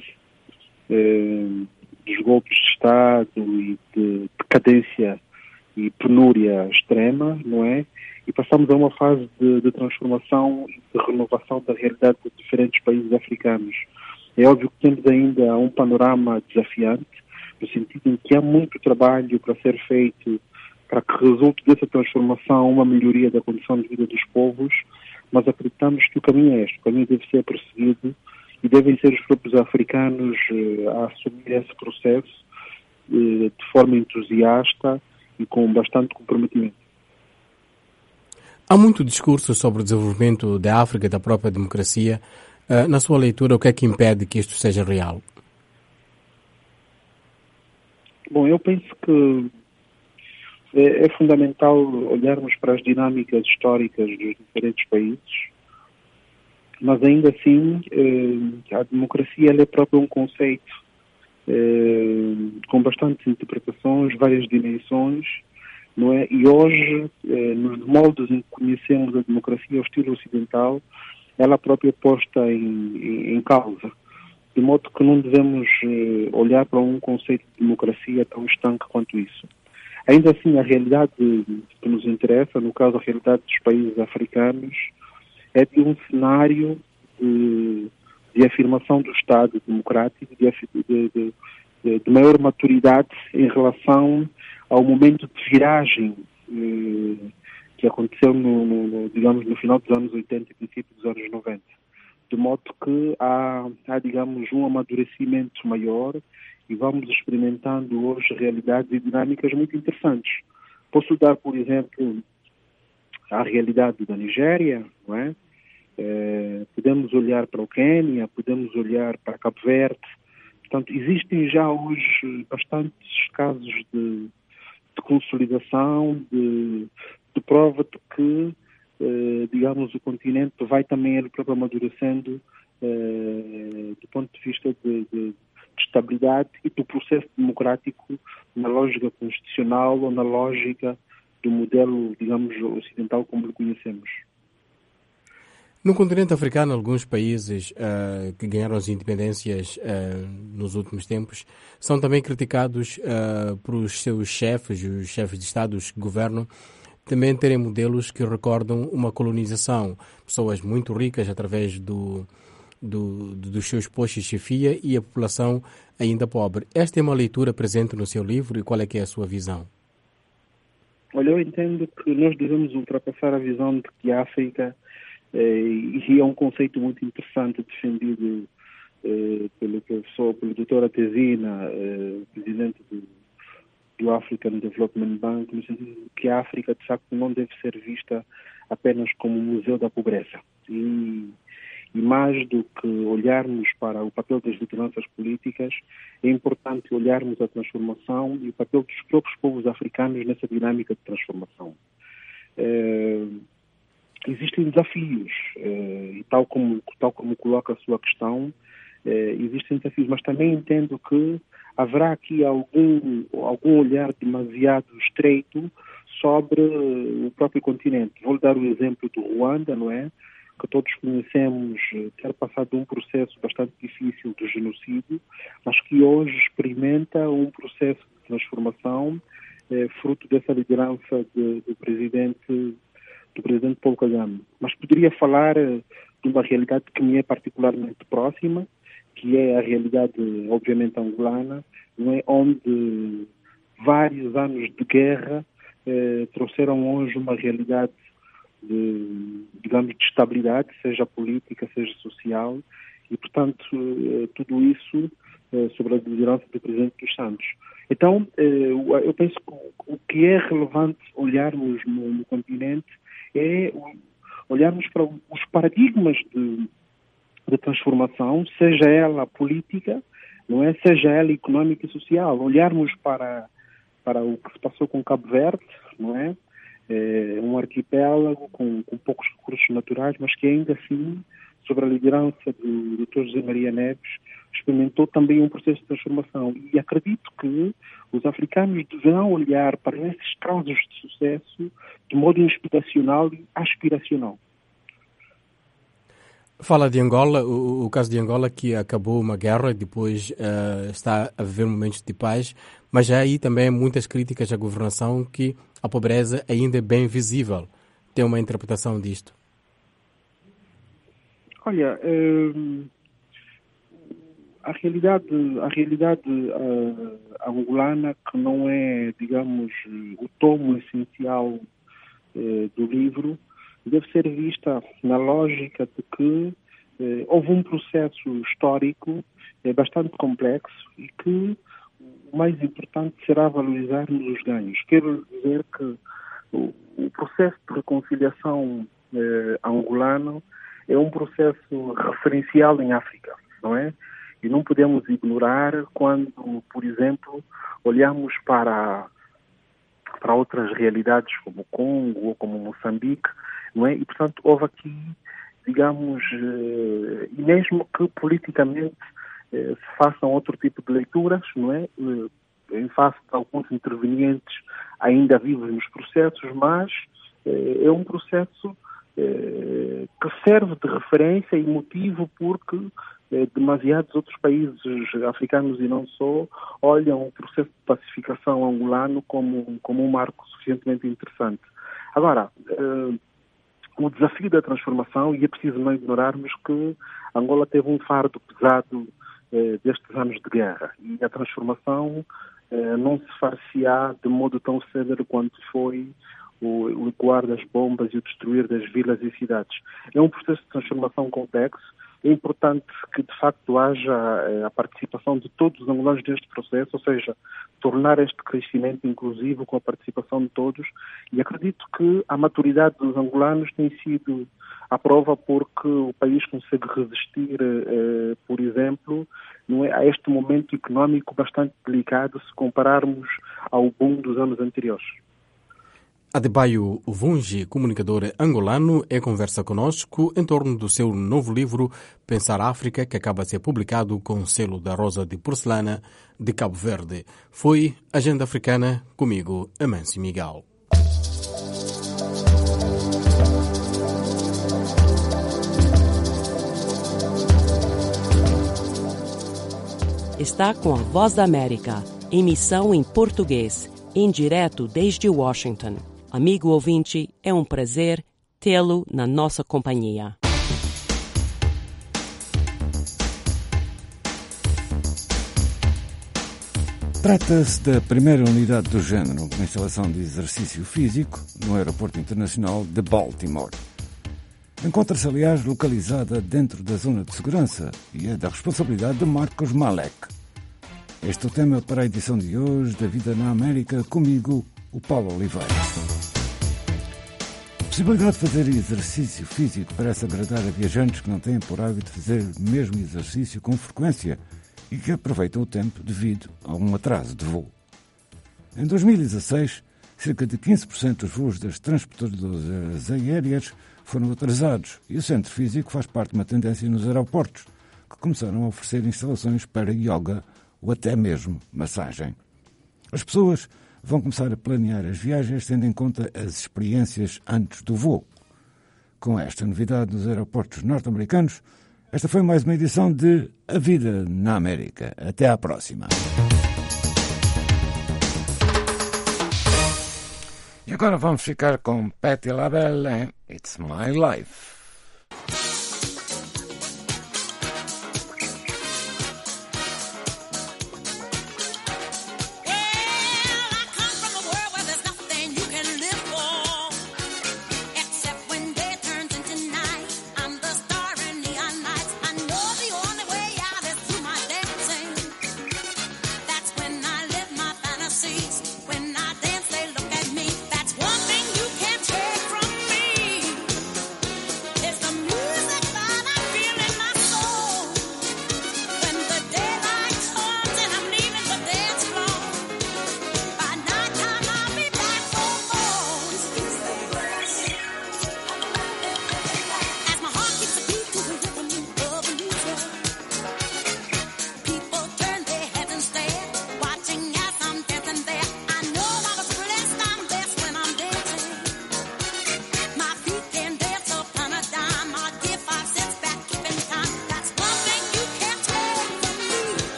dos golpes de Estado e de decadência e penúria extrema, não é? E passamos a uma fase de transformação e de renovação da realidade de diferentes países africanos. É óbvio que temos ainda um panorama desafiante, no sentido em que há muito trabalho para ser feito para que resulte dessa transformação uma melhoria da condição de vida dos povos, mas acreditamos que o caminho é este, o caminho deve ser prosseguido e devem ser os próprios africanos a assumir esse processo de forma entusiasta e com bastante comprometimento. Há muito discurso sobre o desenvolvimento da África e da própria democracia. Na sua leitura, o que é que impede que isto seja real? Bom, eu penso que é fundamental olharmos para as dinâmicas históricas dos diferentes países, mas ainda assim a democracia ela é própria um conceito com bastantes interpretações, várias dimensões, não é? E hoje, nos moldes em que conhecemos a democracia ao estilo ocidental, ela própria é posta em causa, de modo que não devemos olhar para um conceito de democracia tão estanque quanto isso. Ainda assim, a realidade que nos interessa, no caso a realidade dos países africanos, é de um cenário de afirmação do Estado democrático, de maior maturidade em relação ao momento de viragem que aconteceu digamos, no final dos anos 80 e princípio dos anos 90. De modo que há, digamos, um amadurecimento maior e vamos experimentando hoje realidades e dinâmicas muito interessantes. Posso dar, por exemplo, a realidade da Nigéria, não é? Podemos olhar para o Quênia, podemos olhar para Cabo Verde. Portanto, existem já hoje bastantes casos de consolidação, de prova de que, digamos, o continente vai também ele próprio amadurecendo do ponto de vista de estabilidade e do processo democrático na lógica constitucional ou na lógica do modelo, digamos, ocidental como o conhecemos. No continente africano, alguns países que ganharam as independências nos últimos tempos são também criticados por os seus chefes, os chefes de Estado, os que governam, também terem modelos que recordam uma colonização. Pessoas muito ricas através dos seus postos de chefia e a população ainda pobre. Esta é uma leitura presente no seu livro e qual é que é a sua visão? Olha, eu entendo que nós devemos ultrapassar a visão de que a África, e é um conceito muito interessante defendido pelo Dr. Atezina, presidente do African Development Bank, no sentido de que a África, de facto, não deve ser vista apenas como um museu da pobreza. E mais do que olharmos para o papel das lideranças políticas, é importante olharmos a transformação e o papel dos próprios povos africanos nessa dinâmica de transformação. Existem desafios, e tal como coloca a sua questão, existem desafios, mas também entendo que haverá aqui algum olhar demasiado estreito sobre o próprio continente. Vou dar o exemplo do Ruanda, não é? Que todos conhecemos ter passado um processo bastante difícil do genocídio, mas que hoje experimenta um processo de transformação fruto dessa liderança do presidente Paulo Kagame. Mas poderia falar de uma realidade que me é particularmente próxima, que é a realidade, obviamente, angolana, não é? Onde vários anos de guerra trouxeram hoje uma realidade de estabilidade, seja política, seja social, e, portanto, tudo isso sobre a liderança do Presidente dos Santos. Então, eu penso que o que é relevante olharmos no continente é olharmos para os paradigmas de transformação, seja ela política, não é? Seja ela económica e social. Olharmos para o que se passou com Cabo Verde, não é? Um arquipélago com poucos recursos naturais, mas que ainda assim, sob a liderança do Dr. José Maria Neves, experimentou também um processo de transformação. E acredito que os africanos deverão olhar para esses casos de sucesso de modo inspiracional e aspiracional. Fala de Angola, o caso de Angola, que acabou uma guerra e depois está a viver momentos de paz, mas há aí também muitas críticas à governação, que a pobreza ainda é bem visível. Tem uma interpretação disto? Olha, a realidade angolana, que não é, digamos, o tomo essencial do livro, deve ser vista na lógica de que houve um processo histórico bastante complexo e que o mais importante será valorizarmos os ganhos. Quero dizer que o processo de reconciliação angolano é um processo referencial em África, não é? E não podemos ignorar quando, por exemplo, olhamos para outras realidades como o Congo ou como Moçambique, não é? E, portanto, houve aqui, digamos, e mesmo que politicamente se façam outro tipo de leituras, não é? Em face de alguns intervenientes ainda vivos nos processos, mas é um processo que serve de referência e motivo porque demasiados outros países africanos e não só olham o processo de pacificação angolano como um marco suficientemente interessante. Agora, o desafio da transformação, e é preciso não ignorarmos que Angola teve um fardo pesado destes anos de guerra, e a transformação não se far-se-á de modo tão célere quanto foi o ecoar das bombas e o destruir das vilas e cidades. É um processo de transformação complexo É importante que, de facto, haja a participação de todos os angolanos neste processo, ou seja, tornar este crescimento inclusivo com a participação de todos, e acredito que a maturidade dos angolanos tem sido à prova porque o país consegue resistir, por exemplo, a este momento económico bastante delicado se compararmos ao boom dos anos anteriores. Adebayo Vungi, comunicador angolano, conversa conosco em torno do seu novo livro Pensar África, que acaba de ser publicado com o selo da Rosa de Porcelana de Cabo Verde. Foi Agenda Africana, comigo, Amâncio Miguel. Está com a Voz da América, emissão em português, em direto desde Washington. Amigo ouvinte, é um prazer tê-lo na nossa companhia. Trata-se da primeira unidade do género com instalação de exercício físico no Aeroporto Internacional de Baltimore. Encontra-se, aliás, localizada dentro da zona de segurança e é da responsabilidade de Marcos Malek. Este é o tema para a edição de hoje da Vida na América, comigo, o Paulo Oliveira. A possibilidade de fazer exercício físico parece agradar a viajantes que não têm por hábito fazer o mesmo exercício com frequência e que aproveitam o tempo devido a um atraso de voo. Em 2016, cerca de 15% dos voos das transportadoras aéreas foram atrasados e o centro físico faz parte de uma tendência nos aeroportos, que começaram a oferecer instalações para yoga ou até mesmo massagem. As pessoas vão começar a planear as viagens tendo em conta as experiências antes do voo. Com esta novidade nos aeroportos norte-americanos, esta foi mais uma edição de A Vida na América. Até à próxima. E agora vamos ficar com Patti LaBelle em It's My Life.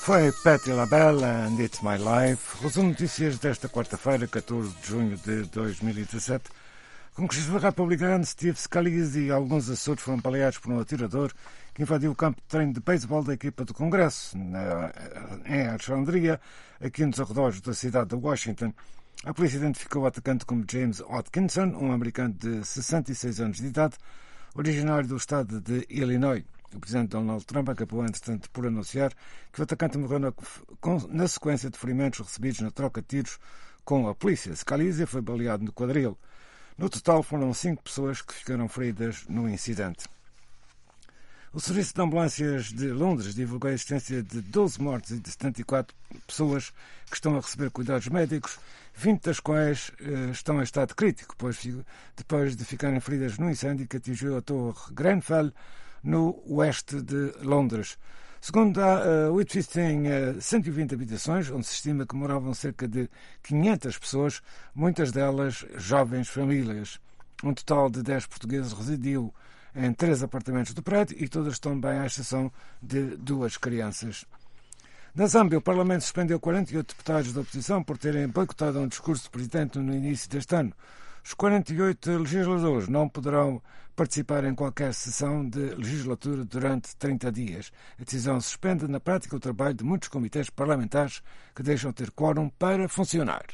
Foi Patti LaBelle and It's My Life. Resumo notícias desta quarta-feira, 14 de junho de 2017. O congressista republicano Steve Scalise e alguns Açores foram baleados por um atirador que invadiu o campo de treino de beisebol da equipa do Congresso, em Alexandria, aqui nos arredores da cidade de Washington. A polícia identificou o atacante como James Hodgkinson, um americano de 66 anos de idade, originário do estado de Illinois. O presidente Donald Trump acabou, entretanto, por anunciar que o atacante morreu na sequência de ferimentos recebidos na troca de tiros com a polícia. Scalise foi baleado no quadril. No total, foram 5 pessoas que ficaram feridas no incidente. O Serviço de Ambulâncias de Londres divulgou a existência de 12 mortes e de 74 pessoas que estão a receber cuidados médicos, 20 das quais estão em estado crítico, depois de ficarem feridas no incêndio que atingiu a Torre Grenfell, no oeste de Londres. Segundo o edifício tem 120 habitações, onde se estima que moravam cerca de 500 pessoas, muitas delas jovens famílias. Um total de 10 portugueses residiu em 3 apartamentos do prédio e todas estão bem, à exceção de 2 crianças. Na Zâmbia, o Parlamento suspendeu 48 deputados da oposição por terem boicotado um discurso do presidente no início deste ano. Os 48 legisladores não poderão participar em qualquer sessão de legislatura durante 30 dias. A decisão suspende, na prática, o trabalho de muitos comitês parlamentares que deixam de ter quórum para funcionar.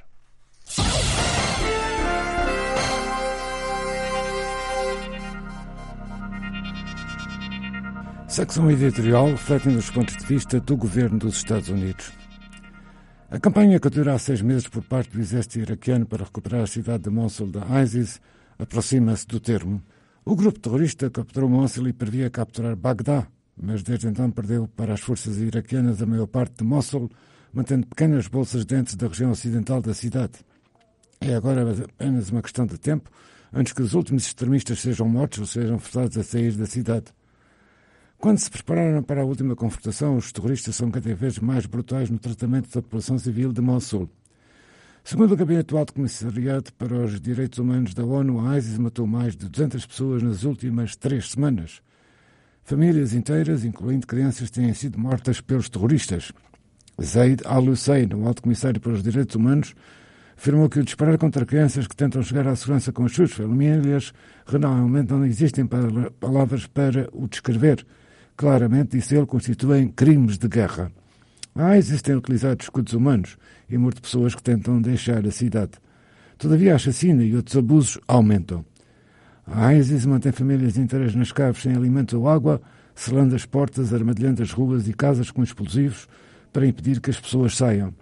Secção editorial refletindo os pontos de vista do governo dos Estados Unidos. A campanha que dura há 6 meses por parte do exército iraquiano para recuperar a cidade de Mossul da ISIS aproxima-se do termo. O grupo terrorista capturou Mossul e previa capturar Bagdá, mas desde então perdeu para as forças iraquianas a maior parte de Mossul, mantendo pequenas bolsas dentro da região ocidental da cidade. É agora apenas uma questão de tempo antes que os últimos extremistas sejam mortos ou sejam forçados a sair da cidade. Quando se prepararam para a última confrontação, os terroristas são cada vez mais brutais no tratamento da população civil de Mossul. Segundo o Gabinete do Alto Comissariado para os Direitos Humanos da ONU, a ISIS matou mais de 200 pessoas nas últimas 3 semanas. Famílias inteiras, incluindo crianças, têm sido mortas pelos terroristas. Zaid al-Hussein, o Alto Comissário para os Direitos Humanos, afirmou que o disparar contra crianças que tentam chegar à segurança com as suas famílias realmente não existem palavras para o descrever. Claramente, disse ele, constituem crimes de guerra. A ISIS tem utilizado escudos humanos e morto pessoas que tentam deixar a cidade. Todavia, a chacina e outros abusos aumentam. A ISIS mantém famílias inteiras nas caves sem alimentos ou água, selando as portas, armadilhando as ruas e casas com explosivos para impedir que as pessoas saiam.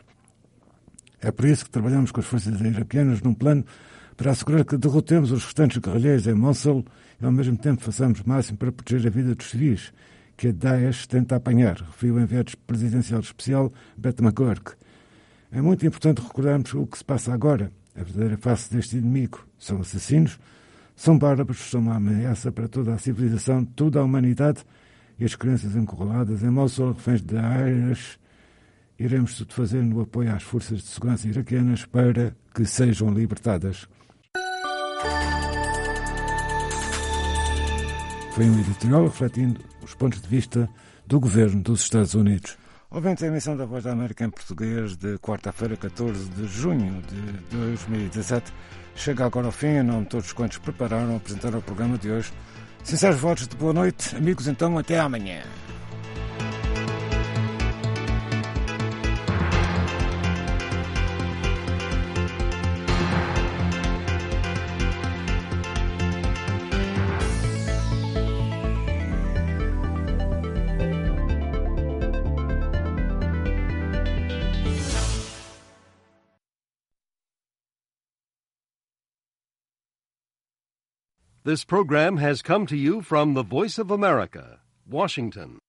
É por isso que trabalhamos com as forças iraquianas num plano para assegurar que derrotemos os restantes guerrilheiros em Mossul e, ao mesmo tempo, façamos o máximo para proteger a vida dos civis que a Daesh tenta apanhar, referiu o enviado presidencial especial Beth McGurk. É muito importante recordarmos o que se passa agora. A verdadeira face deste inimigo são assassinos, são bárbaros, são uma ameaça para toda a civilização, toda a humanidade, e as crianças encurraladas em Mossul, reféns de Daesh. Iremos tudo fazer no apoio às forças de segurança iraquianas para que sejam libertadas. Foi um editorial refletindo os pontos de vista do governo dos Estados Unidos. Ouvinte, a emissão da Voz da América em português de quarta-feira, 14 de junho de 2017, chega agora ao fim. Em nome de todos quantos prepararam apresentaram o programa de hoje. Sinceros votos de boa noite. Amigos, então, até amanhã. This program has come to you from the Voice of America, Washington.